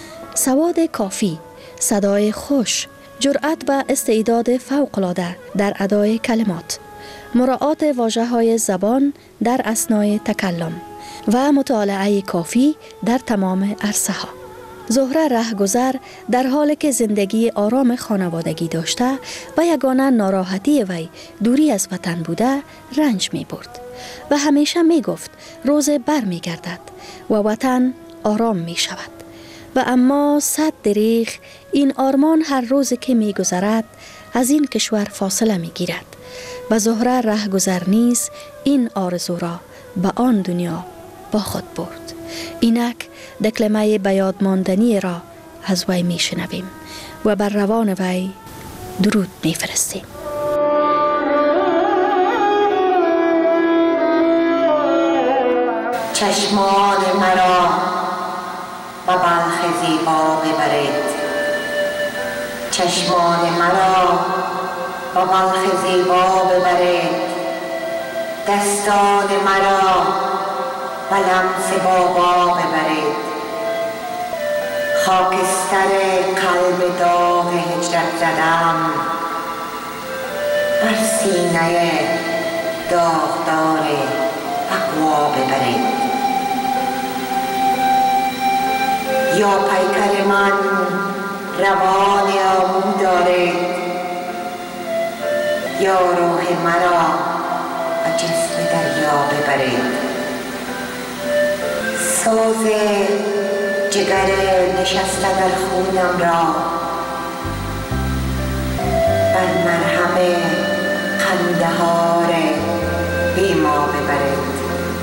سواد کافی، صدای خوش، جرأت و استعداد فوق‌العاده در ادای کلمات، مراعات واژه‌های زبان در اثنای تکلم و مطالعه کافی در تمام عرصه ها. زهره رهگذر در حالی که زندگی آرام خانوادگی داشته و یگانه ناراحتی وی دوری از وطن بوده رنج می برد و همیشه می گفت روز بر می گردد و وطن آرام می شود. و اما صد دریغ این آرمان هر روز که می گذرد از این کشور فاصله می گیرد و زهره رهگذر نیز این آرزو را به آن دنیا با خود برد. اینک دکلمه بیاد ماندنی را از وی می شنویم و بر روان وی درود می فرستیم. چشمان مرا به بلخ زیبا ببرید، چشمان مرا به بلخ زیبا ببرید، دستان مرا به لمس بابا ببرید، خاکستر قلب داغ هجرت زدم بر سینه داغدار تقوا ببرید. یا پیکر من روان آمو دارید، یا روح مرا به جسم دریا ببرید. ساز جگر نشسته در خونم را بر مرهم قندهار بیما ببرید.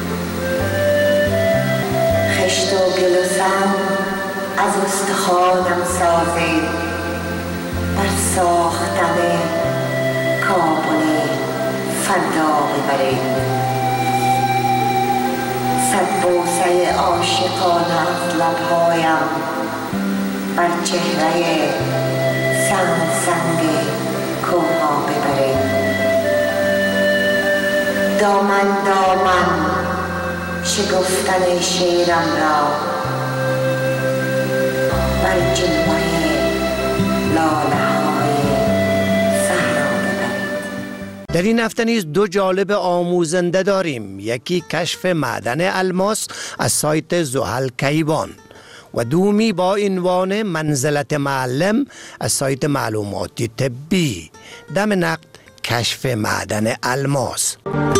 خشت و گل و سنگ از استخوانم سازید بر ساختن کابل فردا ببرید. صد بوسه عاشقانه از لبهایم بر چهره سنگ سنگ کوها ببرید. دامن دامن شکفتن شیرم را بر جلوه لاله های صحرا ببرید. در این هفته نیز دو جالب آموزنده داریم. یکی کشف معدن الماس از سایت زحل کیوان و دومی با عنوان منزلت معلم از سایت معلوماتی طبی. دم نقد کشف معدن الماس.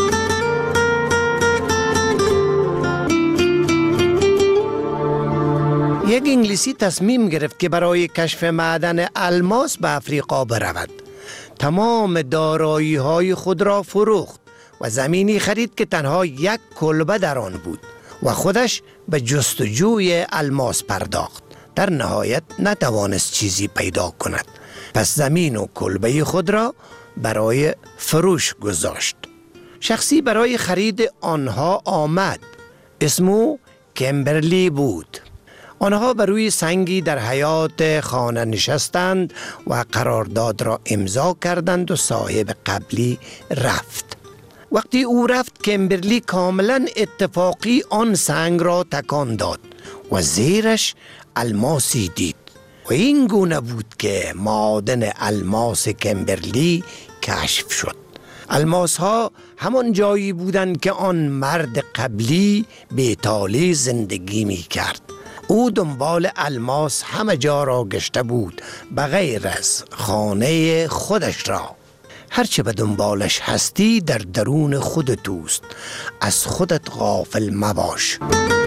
یک انگلیسی تصمیم گرفت که برای کشف معدن الماس به افریقا برود. تمام دارایی های خود را فروخت و زمینی خرید که تنها یک کلبه در آن بود و خودش به جستجوی الماس پرداخت. در نهایت نتوانست چیزی پیدا کند، پس زمین و کلبه خود را برای فروش گذاشت. شخصی برای خرید آنها آمد. اسمو کمبرلی بود. آنها بر روی سنگی در حیاط خانه نشستند و قرارداد را امضا کردند و صاحب قبلی رفت. وقتی او رفت کمبرلی کاملا اتفاقی آن سنگ را تکان داد و زیرش الماسی دید و این گونه بود که معادن الماس کمبرلی کشف شد. الماس ها همان جایی بودند که آن مرد قبلی بیتالی زندگی می کرد. او دنبال الماس همه جا را گشته بود بغیر از خانه خودش را. هرچه به دنبالش هستی در درون خودت اوست، از خودت غافل مباش.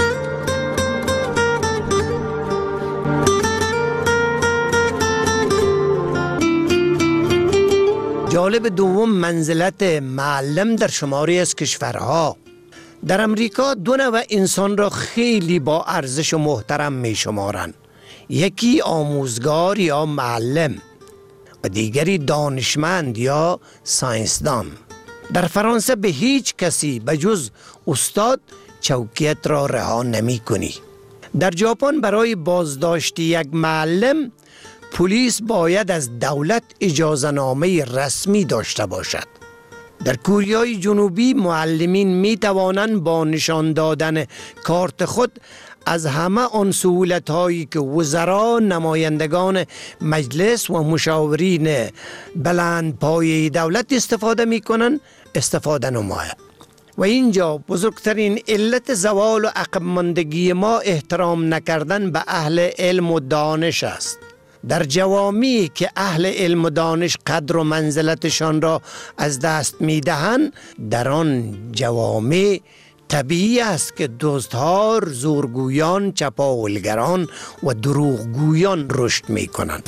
جالب دوم منزلت معلم در شماری از کشورها. در امریکا دو نوع انسان را خیلی با ارزش و محترم می شمارن. یکی آموزگار یا معلم و دیگری دانشمند یا ساینسدان. در فرانسه به هیچ کسی به جز استاد چوکیت را رها نمی کنی. در ژاپن برای بازداشت یک معلم پلیس باید از دولت اجازه نامه رسمی داشته باشد. در کوریای جنوبی معلمین می توانند با نشان دادن کارت خود از همه آن سهولت هایی که وزرا، نمایندگان مجلس و مشاورین بلند پایه دولت استفاده می کنند استفاده نماید. و اینجا بزرگترین علت زوال و عقب ماندگی ما احترام نکردن به اهل علم و دانش است. در جوامعی که اهل علم و دانش قدر و منزلتشان را از دست می دهند، در آن جوامع طبیعی است که دزدها، زورگویان، چپاولگران و دروغگویان رشد می کنند.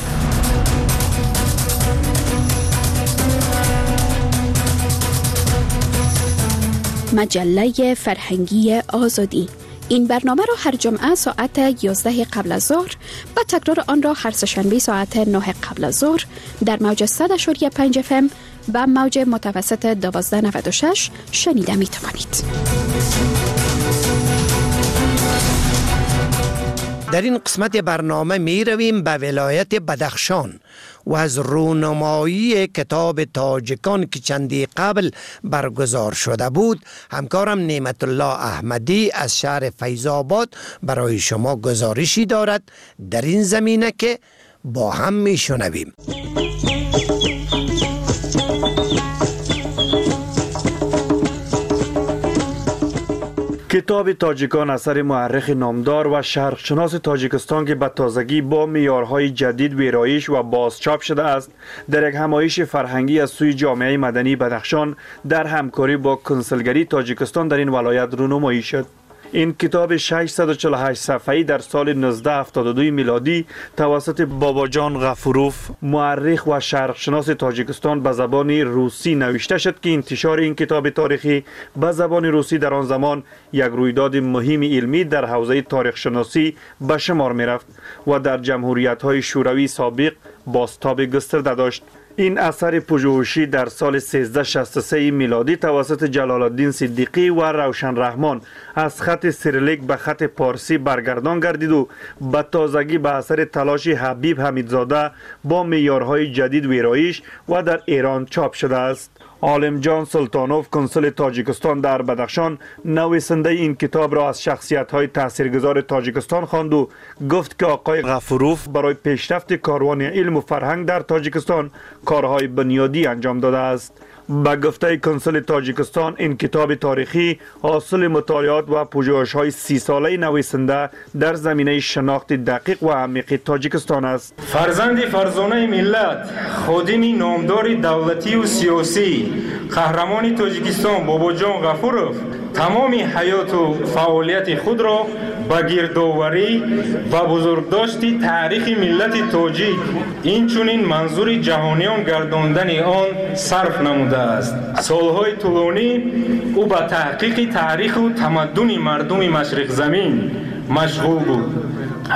مجله فرهنگی آزادی. این برنامه را هر جمعه ساعت یازده قبل از ظهر و تکرار آن را هر سه‌شنبه ساعت نه قبل از ظهر در موج صد و پنج اف ام و موج متوسط دوازده نود و شش شنیده می توانید. در این قسمت برنامه می رویم به ولایت بدخشان و از رونمایی کتاب تاجکان که چندی قبل برگزار شده بود همکارم نعمت الله احمدی از شهر فیض‌آباد برای شما گزارشی دارد در این زمینه که با هم می شنویم. کتاب تاجکان اثر مورخ نامدار و شرقشناس تاجیکستان که به تازگی با معیارهای جدید ویرایش و بازچاپ شده است، در یک همایش فرهنگی از سوی جامعه مدنی بدخشان در همکاری با کنسولگری تاجیکستان در این ولایت رونمایی شد. این کتاب ششصد و چهل و هشت صفحه‌ای در سال نوزده هفتاد و دو میلادی توسط باباجان غفوروف مورخ و شرقشناس تاجیکستان به زبان روسی نوشته شد که انتشار این کتاب تاریخی به زبان روسی در آن زمان یک رویداد مهم علمی در حوزه تاریخ شناسی به شمار می رفت و در جمهوریت‌های شوروی سابق بازتاب گسترده داشت. این اثر پژوهشی در سال سیزده شصت و سه میلادی توسط جلال الدین صدیقی و روشن رحمان از خط سیریلیک به خط پارسی برگردان گردید و به تازگی به اثر تلاش حبیب حمیدزاده با معیارهای جدید ویرایش و در ایران چاپ شده است. عالم جان سلطانوف کنسول تاجیکستان در بدخشان نویسنده این کتاب را از شخصیت‌های تاثیرگذار تاجیکستان خواند و گفت که آقای غفوروف برای پیشرفت کاروان علم و فرهنگ در تاجیکستان کارهای بنیادی انجام داده است. به گفته کنسول تاجیکستان این کتاب تاریخی حاصل مطالعات و پژوهش‌های سی ساله نویسنده در زمینه شناخت دقیق و عمیق تاجیکستان است. فرزند فرزانه ملت، خادم نامدار دولتی و سیاسی، قهرمان تاجیکستان باباجان غفورов تمام حیات و فعالیت خود را با گردآوری و بزرگداشت تاریخ ملت تاجیک این چنین منظور جهانیان گرداندن آن صرف نموده است. سالهای طولانی او با تحقیق تاریخ و تمدن مردم مشرق زمین مشغول بود.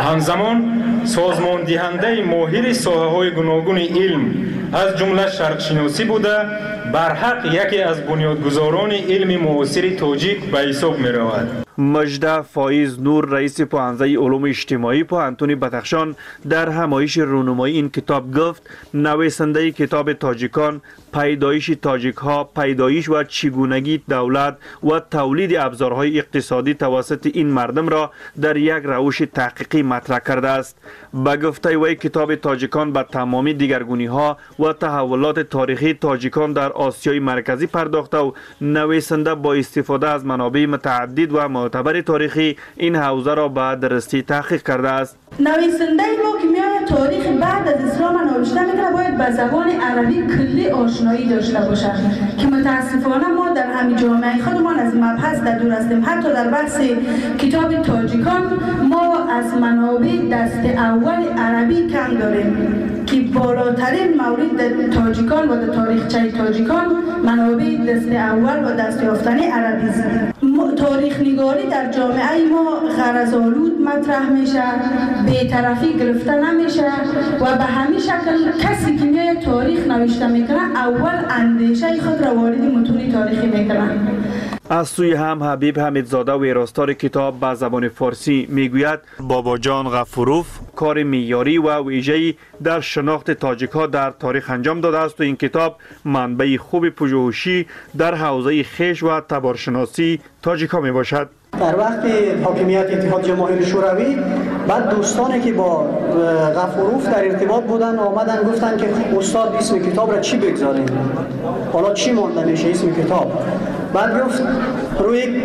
همزمان سازمان دهنده ماهر ساحه‌های گوناگون علم از جمله شرقشناسی بوده برحق یکی از بنیادگذاران علم معاصر تاجیک به حساب می رود. مجده فایز نور رئیس پوهنځی علوم اجتماعی پوهنتون بدخشان در همایش رونمایی این کتاب گفت نویسنده کتاب تاجیکان پیدایش تاجیک ها، پیدایش و چگونگی دولت و تولید ابزارهای اقتصادی توسط این مردم را در یک روش تحقیقی مطرح کرده است. به گفته وی کتاب تاجیکان به تمامی دیگرگونی ها و تحولات تاریخی تاجیکان در آسیای مرکزی پرداخته و نویسنده با استفاده از منابع متعدد و معتبر تاریخی این حوزه را به درستی تحقیق کرده است. نویسنده ما که میآید تاریخ بعد از اسلام نوشته میکنه باید به زبان عربی کلی آشنایی داشته باشد که متاسفانه ما در همین جامعه خودمان از مبحث در دور هستیم. حتی در بحث کتاب تاجیکان ما از منابع دست اول عربی کم داریم که بالاترین مورد در تاجیکان و در تاریخچه تاجیکان منابع دست اول و دست یافتنی عربی است. تاریخ نگاری در جامعه ما غرض‌آلود مطرح میشه، بی‌طرفی گرفته نمیشه و به همین شکل کسی که میاد تاریخ نوشته میکنه اول اندیشه خود را وارد متون تاریخی میکنه. از سوی هم حبیب حمیدزاده ویراستار کتاب به زبان فارسی میگوید بابا جان غفوروف کار معیاری و ویژه‌ای در شناخت تاجیک ها در تاریخ انجام داده است و این کتاب منبع خوب پژوهشی در حوزه خویش و تبارشناسی تاجیک ها می باشد. در وقت حاکمیت اتحاد جماهیر شوروی بعد دوستانی که با غفوروف در ارتباط بودن آمدن گفتن که استاد اسم کتاب را چی بگذاریم؟ حالا چی مانده میشه اسم کتاب؟ بعد گفت روی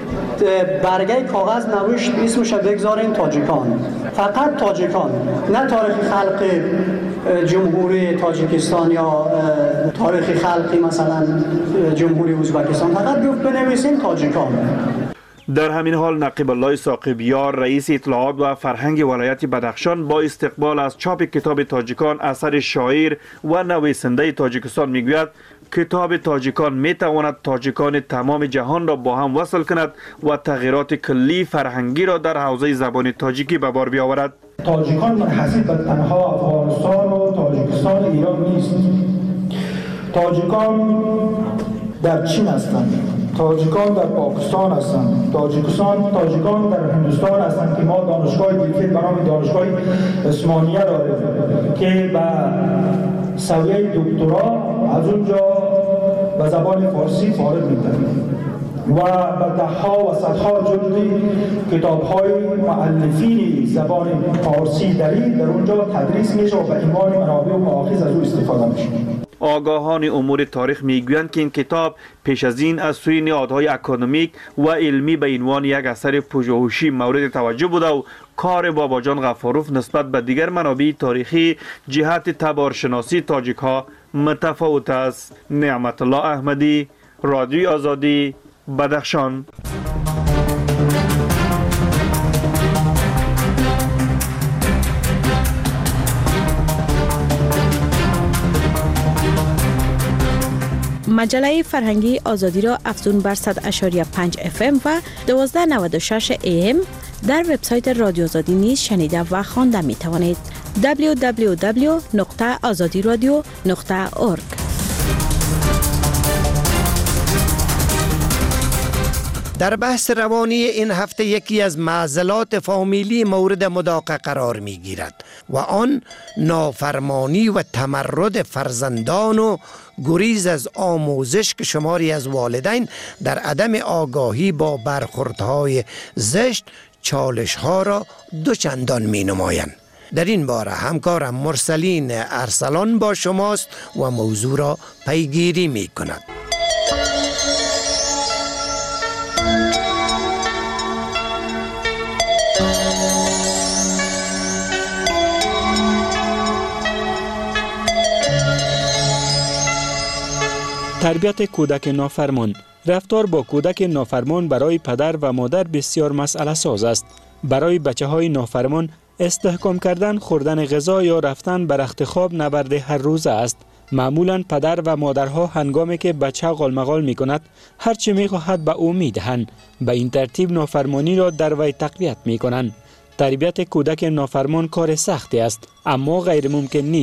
برگه کاغذ نوشت اسمش بگذارین تاجیکان، فقط تاجیکان، نه تاریخ خلق جمهوری تاجیکستان یا تاریخ خلق مثلا جمهوری ازبکستان، فقط گفت بنویسین تاجیکان. در همین حال نقیب الله ساقبیار رئیس اطلاعات و فرهنگ ولایت بدخشان با استقبال از چاپ کتاب تاجیکان اثر شاعر و نویسنده تاجیکستان میگوید کتاب تاجیکان می تواند تاجیکان تمام جهان را با هم وصل کند و تغییرات کلی فرهنگی را در حوزه زبان تاجیکی به بار بیاورد. تاجیکان منحصر به تنها افغانستان و تاجیکستان ایران نیست. تاجیکان در چین هستند، تاجیکان در پاکستان هستند، تاجیکستان تاجیکان در هندوستان هستند که ما دانشگاه دیلفید به نام دانشگاه عثمانیه داریم که به سویه دکترا از اونجا به زبان فارسی فارغ می‌گردند و به ده‌ها و صدها جلد کتاب‌های مؤلفین زبان فارسی دری در اونجا تدریس میشه و به عنوان منابع و مآخذ از او استفاده میشه. آگاهان امور تاریخ میگویند که این کتاب پیش از این از سوی نهادهای اکادمیک و علمی به عنوان یک اثر پژوهشی مورد توجه بوده و کار بابا جان غفوروف نسبت به دیگر منابع تاریخی جهت تبارشناسی تاجیک ها متفاوت است. نعمت الله احمدی، رادیوی آزادی، بدخشان. مجله فرهنگی آزادی را افزون بر صد و پنج اف ام و دوازده و نود و شش ای ام در وبسایت رادیو آزادی نیز شنیده و خوانده می توانید. دبلیو دبلیو دبلیو نقطه آزادی رادیو نقطه اورگ. در بحث روانی این هفته یکی از معضلات فامیلی مورد مداقه قرار می گیرد و آن نافرمانی و تمرد فرزندان و گریز از آموزش که شماری از والدین در عدم آگاهی با برخوردهای زشت چالشها را دوچندان می نمایند. در این باره همکارم مرسلین ارسلان با شماست و موضوع را پیگیری می کند. تربیت کودک نافرمان. رفتار با کودک نافرمان برای پدر و مادر بسیار مسئله ساز است. برای بچه های نافرمان استحکام کردن خوردن غذا یا رفتن بر رخت خواب نبرد هر روزه است. معمولا پدر و مادرها هنگامی که بچه غالمغال می کند هرچی می خواهد به او می دهند. به این ترتیب نافرمانی را در وی تقویت می کنند. تربیت کودک نافرمان کار سختی است اما غیر ممکن نیست.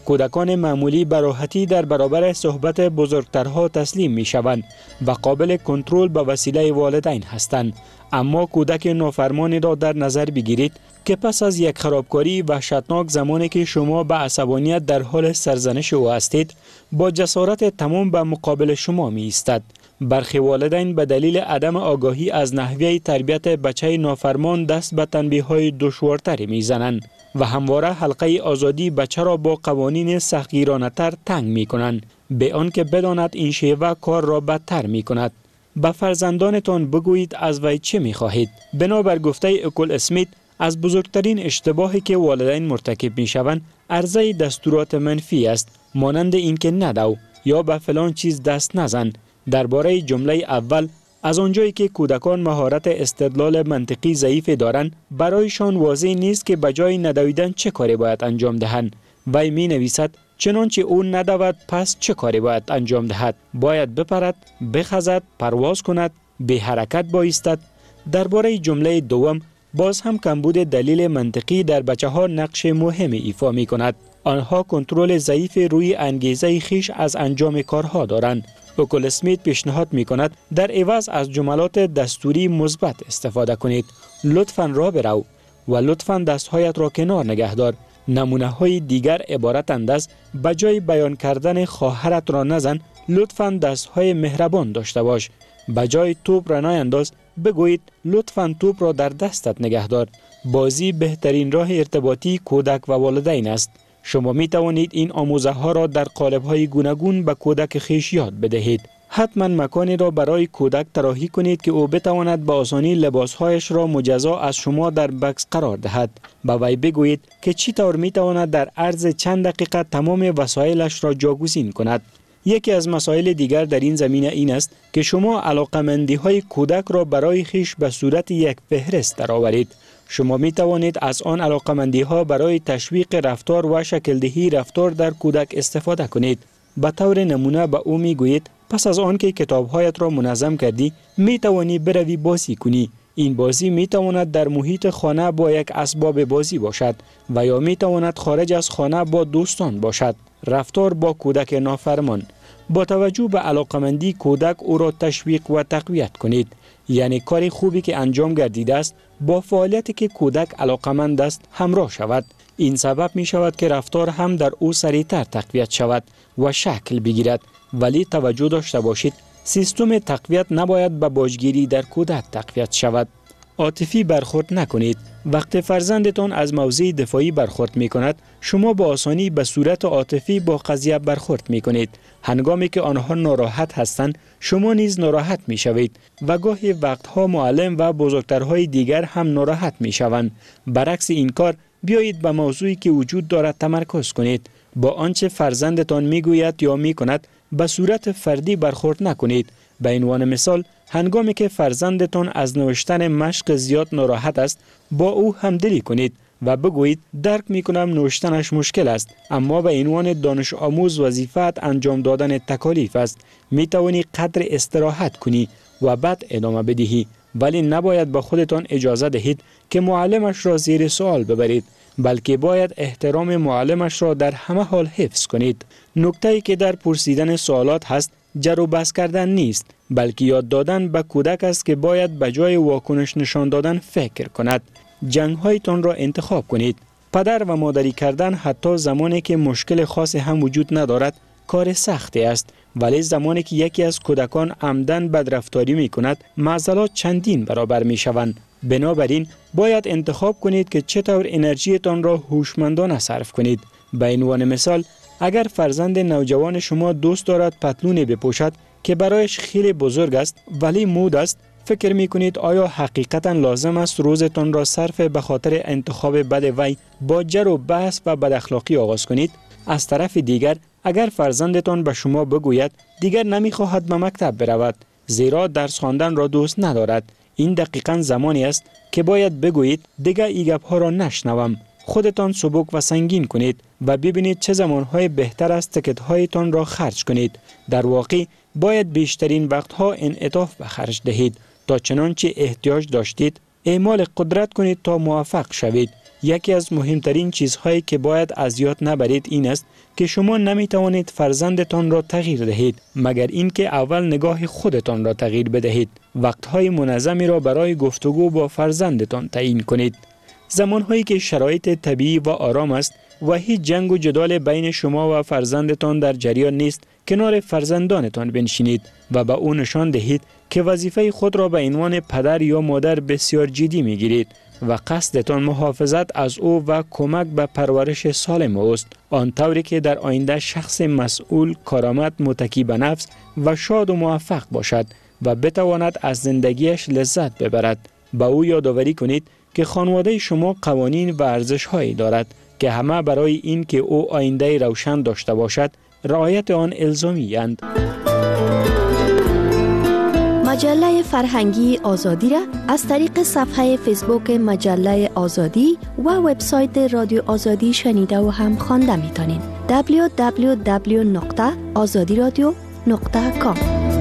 کودکان معمولی به راحتی در برابر صحبت بزرگترها تسلیم می شوند و قابل کنترل به وسیله والدین هستند. اما کودک نافرمانی را در نظر بگیرید که پس از یک خرابکاری وحشتناک زمانی که شما به عصبانیت در حال سرزنش او هستید، با جسارت تمام به مقابل شما می ایستد. برخی والدین به دلیل عدم آگاهی از نحوه تربیت بچه نافرمان دست به تنبیه‌های دشوارتری می‌زنند و همواره حلقه آزادی بچه را با قوانین سختگیرانه‌تر تنگ می‌کنند، به آنکه بداند این شیوه کار را بدتر می‌کند. به فرزندانتان بگویید از وی چه می‌خواهید. بنابر گفته اکول اسمیت، از بزرگترین اشتباهی که والدین مرتکب می‌شوند عرضه دستورات منفی است، مانند اینکه ندو یا به فلان چیز دست نزن. درباره جمله اول، از آنجایی که کودکان مهارت استدلال منطقی ضعیف دارند، برایشان واضح نیست که بجای ندویدن چه کاری باید انجام دهند. وی می نویسد چنانچه او ندود پس چه کاری باید انجام دهد؟ باید بپرد، بخزد، پرواز کند، به حرکت بایستد. درباره جمله دوم، باز هم کمبود دلیل منطقی در بچه ها نقش مهم ایفا می کند. آنها کنترل ضعیف روی انگیزه خیش از انجام کارها دارند. اکول اسمیت پیشنهاد می کند در عوض از جملات دستوری مثبت استفاده کنید. لطفاً را برو و لطفاً دستهایت را کنار نگه دار. نمونه های دیگر عبارتند از بجای بیان کردن خواهرت را نزن، لطفاً دستهای مهربان داشته باش. بجای توپ را نینداز، بگویید لطفاً توپ را در دستت نگه دار. بازی بهترین راه ارتباطی کودک و والدین است. شما می توانید این آموزه ها را در قالب های گوناگون به کودک خویش یاد بدهید. حتما مکانی را برای کودک طراحی کنید که او بتواند به آسانی لباسهایش را مجزا از شما در بکس قرار دهد. به وی بگویید که چی طور می تواند در عرض چند دقیقه تمام وسایلش را جاگزین کند. یکی از مسائل دیگر در این زمینه این است که شما علاقمندی های کودک را برای خویش به صورت یک فهرست درآورید. شما می توانید از آن علاقمندی ها برای تشویق رفتار و شکلدهی رفتار در کودک استفاده کنید. به طور نمونه به او می گویید پس از آن که کتابهایت را منظم کردی می توانی بروی بازی کنی. این بازی می تواند در محیط خانه با یک اسباب بازی باشد و یا می تواند خارج از خانه با دوستان باشد. رفتار با کودک نافرمان. با توجه به علاقمندی کودک او را تشویق و تقویت کنید. یعنی کاری خوبی که انجام گردیده است با فعالیتی که کودک علاقمند است همراه شود. این سبب می شود که رفتار هم در او سریعتر تقویت شود و شکل بگیرد. ولی توجه داشته باشید سیستم تقویت نباید به باجگیری در کودک تقویت شود. عاطفی برخورد نکنید. وقتی فرزندتان از موضع دفاعی برخورد می کند، شما با آسانی به صورت عاطفی با قضیه برخورد می کنید. هنگامی که آنها ناراحت هستند، شما نیز ناراحت می شوید و گاهی وقتها معلم و بزرگترهای دیگر هم ناراحت می شوند. برعکس این کار، بیایید به موضوعی که وجود دارد تمرکز کنید. با آنچه فرزندتان می گوید یا می کند، به صورت فردی برخورد نکنید. به عنوان مثال، هنگامی که فرزندتان از نوشتن مشق زیاد ناراحت است، با او همدلی کنید و بگویید درک می کنم نوشتنش مشکل است، اما به عنوان دانش آموز وظیفت انجام دادن تکالیف است. می توانی قدر استراحت کنی و بعد ادامه بدهی، ولی نباید به خودتان اجازه دهید که معلمش را زیر سوال ببرید، بلکه باید احترام معلمش را در همه حال حفظ کنید. نکته‌ای که در پرسیدن سوالات هست جر و بحث کردن نیست، بلکه یاد دادن به کودک است که باید به جای واکنش نشان دادن فکر کند. جنگ هایتان را انتخاب کنید. پدر و مادری کردن حتی زمانی که مشکل خاص هم وجود ندارد کار سختی است، ولی زمانی که یکی از کودکان عمدن بدرفتاری می کند معضلات چندین برابر می شوند. بنابراین باید انتخاب کنید که چطور انرژیتان را هوشمندانه صرف کنید. به عنوان مثال، اگر فرزند نوجوان شما دوست دارد پتلونی بپوشد که برایش خیلی بزرگ است ولی مود است، فکر می کنید آیا حقیقتا لازم است روزتان را صرف به خاطر انتخاب بد وی با جر و بحث و بد اخلاقی آغاز کنید؟ از طرف دیگر، اگر فرزندتان به شما بگوید دیگر نمی خواهد به مکتب برود زیرا درس خواندن را دوست ندارد، این دقیقاً زمانی است که باید بگویید دیگر این گپ ها را نشنوم. خودتان سبک و سنگین کنید و ببینید چه زمانهای بهتر است تکت هایتان را خرج کنید. در واقع باید بیشترین وقتها انعطاف به خرج دهید تا چنانچه احتیاج داشتید اعمال قدرت کنید تا موفق شوید. یکی از مهمترین چیزهایی که باید از یاد نبرید این است که شما نمی توانید فرزندتان را تغییر دهید مگر اینکه اول نگاه خودتان را تغییر بدهید. وقتهای منظمی را برای گفتگو با فرزندتان تعیین کنید. زمانهایی که شرایط طبیعی و آرام است و هیچ جنگ و جدال بین شما و فرزندتان در جریان نیست، کنار فرزندانتان بنشینید و به او نشان دهید که وظیفه خود را به عنوان پدر یا مادر بسیار جدی میگیرید و قصدتان محافظت از او و کمک به پرورش سالم اوست، آنطوری که در آینده شخص مسئول، کارآمد، متکی به نفس و شاد و موفق باشد و بتواند از زندگیش لذت ببرد. به او یادآوری کنید که خانواده شما قوانین و ارزش‌هایی دارد که همه برای این که او آینده روشن داشته باشد رعایت آن الزامی اند. مجله فرهنگی آزادی را از طریق صفحه فیسبوک مجله آزادی و وبسایت رادیو آزادی شنیده و هم خوانده می‌تونید. دبلیو دبلیو دبلیو نقطه آزادی رادیو نقطه کام.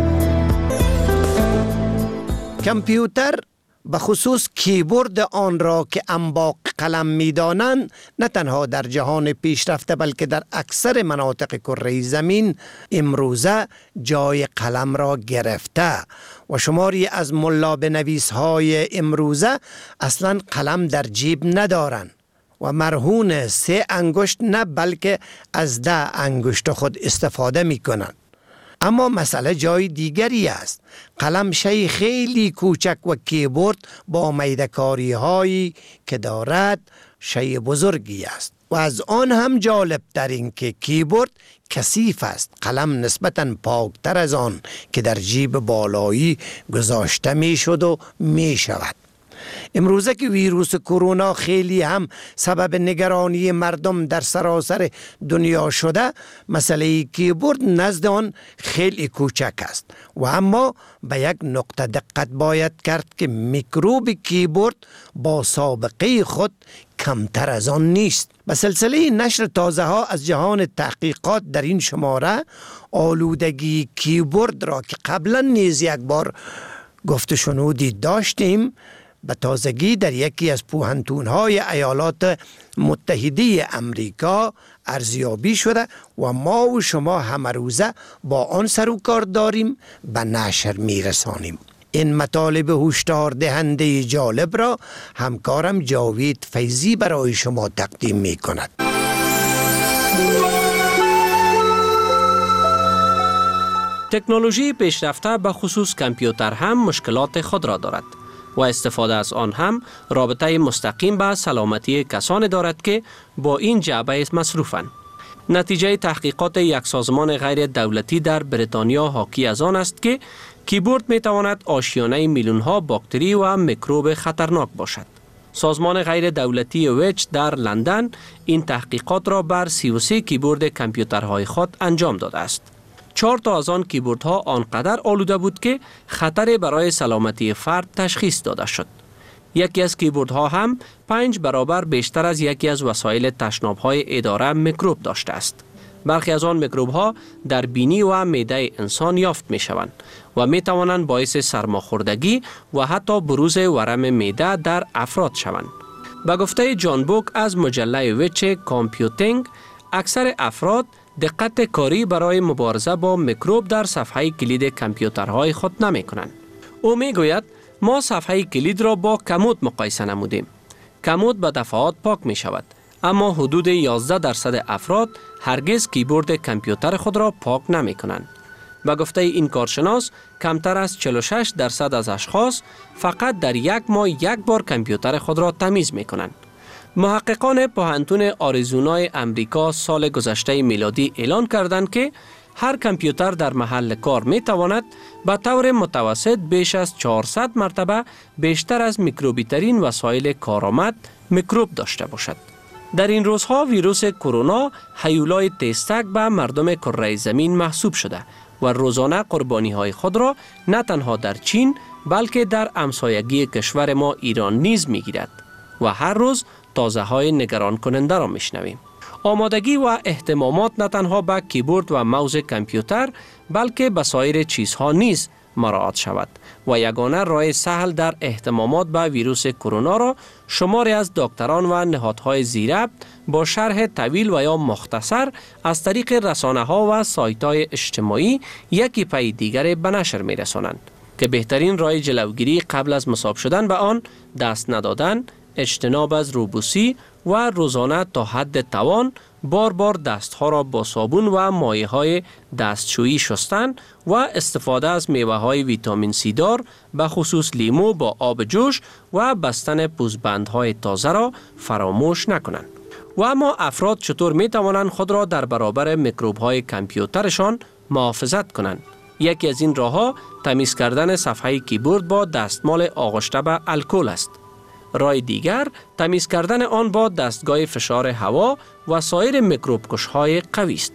کامپیوتر به خصوص کیبورد آن را که انباق قلم می دانند نه تنها در جهان پیشرفته بلکه در اکثر مناطق کره زمین امروزه جای قلم را گرفته و شماری از ملا بنویس های امروزه اصلا قلم در جیب ندارند و مرهون سه انگشت نه بلکه از ده انگشت خود استفاده می کنند. اما مسئله جای دیگری است. قلم شی خیلی کوچک و کیبورد با میده‌کاری هایی که دارد شی بزرگی است و از آن هم جالب تر این که کیبورد کثیف است. قلم نسبتاً پاکتر از آن که در جیب بالایی گذاشته می شد و می شود. امروزه که ویروس کرونا خیلی هم سبب نگرانی مردم در سراسر دنیا شده، مسئله کیبورد نزد آن خیلی کوچک است و اما به یک نقطه دقت باید کرد که میکروب کیبورد با سابقه خود کمتر از آن نیست. به سلسله نشر تازه ها از جهان تحقیقات در این شماره آلودگی کیبورد را که قبلا نیز یک بار گفت شنودی داشتیم به تازگی در یکی از پوهنتون‌های ایالات متحده امریکا ارزیابی شده و ما و شما همه روزه با آن سر و کار داریم به نشر میرسانیم. این مطالب هشدار دهنده جالب را همکارم جاوید فیضی برای شما تقدیم می کند. تکنولوژی پیشرفته به خصوص کامپیوتر هم مشکلات خود را دارد و استفاده از آن هم رابطه مستقیم به سلامتی کسانی دارد که با این جعبه مصروفند. نتیجه تحقیقات یک سازمان غیر دولتی در بریتانیا حاکی از آن است که کیبورد می تواند آشیانه میلیون ها باکتری و میکروب خطرناک باشد. سازمان غیر دولتی ویچ در لندن این تحقیقات را بر سی و سه کیبورد کامپیوترهای خود انجام داده است. چهار تا از آن کیبوردها آنقدر آلوده بود که خطر برای سلامتی فرد تشخیص داده شد. یکی از کیبوردها هم پنج برابر بیشتر از یکی از وسایل تشناب‌های اداره میکروب داشته است. برخی از آن میکروب‌ها در بینی و معده انسان یافت می‌شوند و می‌توانند باعث سرماخوردگی و حتی بروز ورم معده در افراد شوند. به گفته جان بوک از مجله ویچ کامپیوتینگ، اکثر افراد دقت کاری برای مبارزه با میکروب در صفحه کلید کامپیوترهای خود نمی کنند. او می گوید ما صفحه کلید را با کمود مقایسه نمودیم. کمود به دفعات پاک می شود، اما حدود یازده درصد افراد هرگز کیبورد کامپیوتر خود را پاک نمی کنند. به گفته این کارشناس، کمتر از چهل و شش درصد از اشخاص فقط در یک ماه یک بار کامپیوتر خود را تمیز می کنند. محققان پوهنتون آریزونای امریکا سال گذشته میلادی اعلان کردند که هر کامپیوتر در محل کار می تواند به طور متوسط بیش از چهارصد مرتبه بیشتر از میکروبی ترین وسایل کارآمد میکروب داشته باشد. در این روزها ویروس کرونا هیولای تیزتک به مردم کره زمین محسوب شده و روزانه قربانی های خود را نه تنها در چین بلکه در همسایگی کشور ما ایران نیز می گیرد و هر روز تازه های نگران کننده را میشنویم. آمادگی و اهتمامات نه تنها به کیبورد و موز کامپیوتر بلکه به سایر چیزها نیز مراعات شود و یگانه راه سهل در احتمامات به ویروس کرونا را شماری از دکتران و نهادهای زیربط با شرح طویل و یا مختصر از طریق رسانه ها و سایت های اجتماعی یکی پی دیگر به نشر می رسانند که بهترین راه جلوگیری قبل از مصاب شدن به آن دست ندادن، اجتناب از روبوسی و روزانه تا حد توان بار بار دستها را با صابون و مایع های دستشویی شستن و استفاده از میوه های ویتامین سی دار به خصوص لیمو با آب جوش و بستن پوزبندهای تازه را فراموش نکنند. و اما افراد چطور می توانند خود را در برابر میکروب های کامپیوترشان محافظت کنند؟ یکی از این راه ها تمیز کردن صفحه کیبورد با دستمال آغشته به الکل است. راه دیگر تمیز کردن آن با دستگاه فشار هوا و سایر میکروب کش‌های قوی است.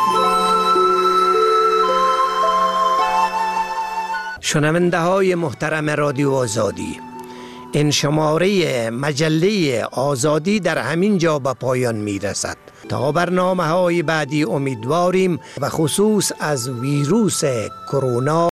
شنونده های محترم رادیو آزادی، این شماره مجله آزادی در همین جا به پایان می رسد. تا برنامه های بعدی امیدواریم و خصوص از ویروس کرونا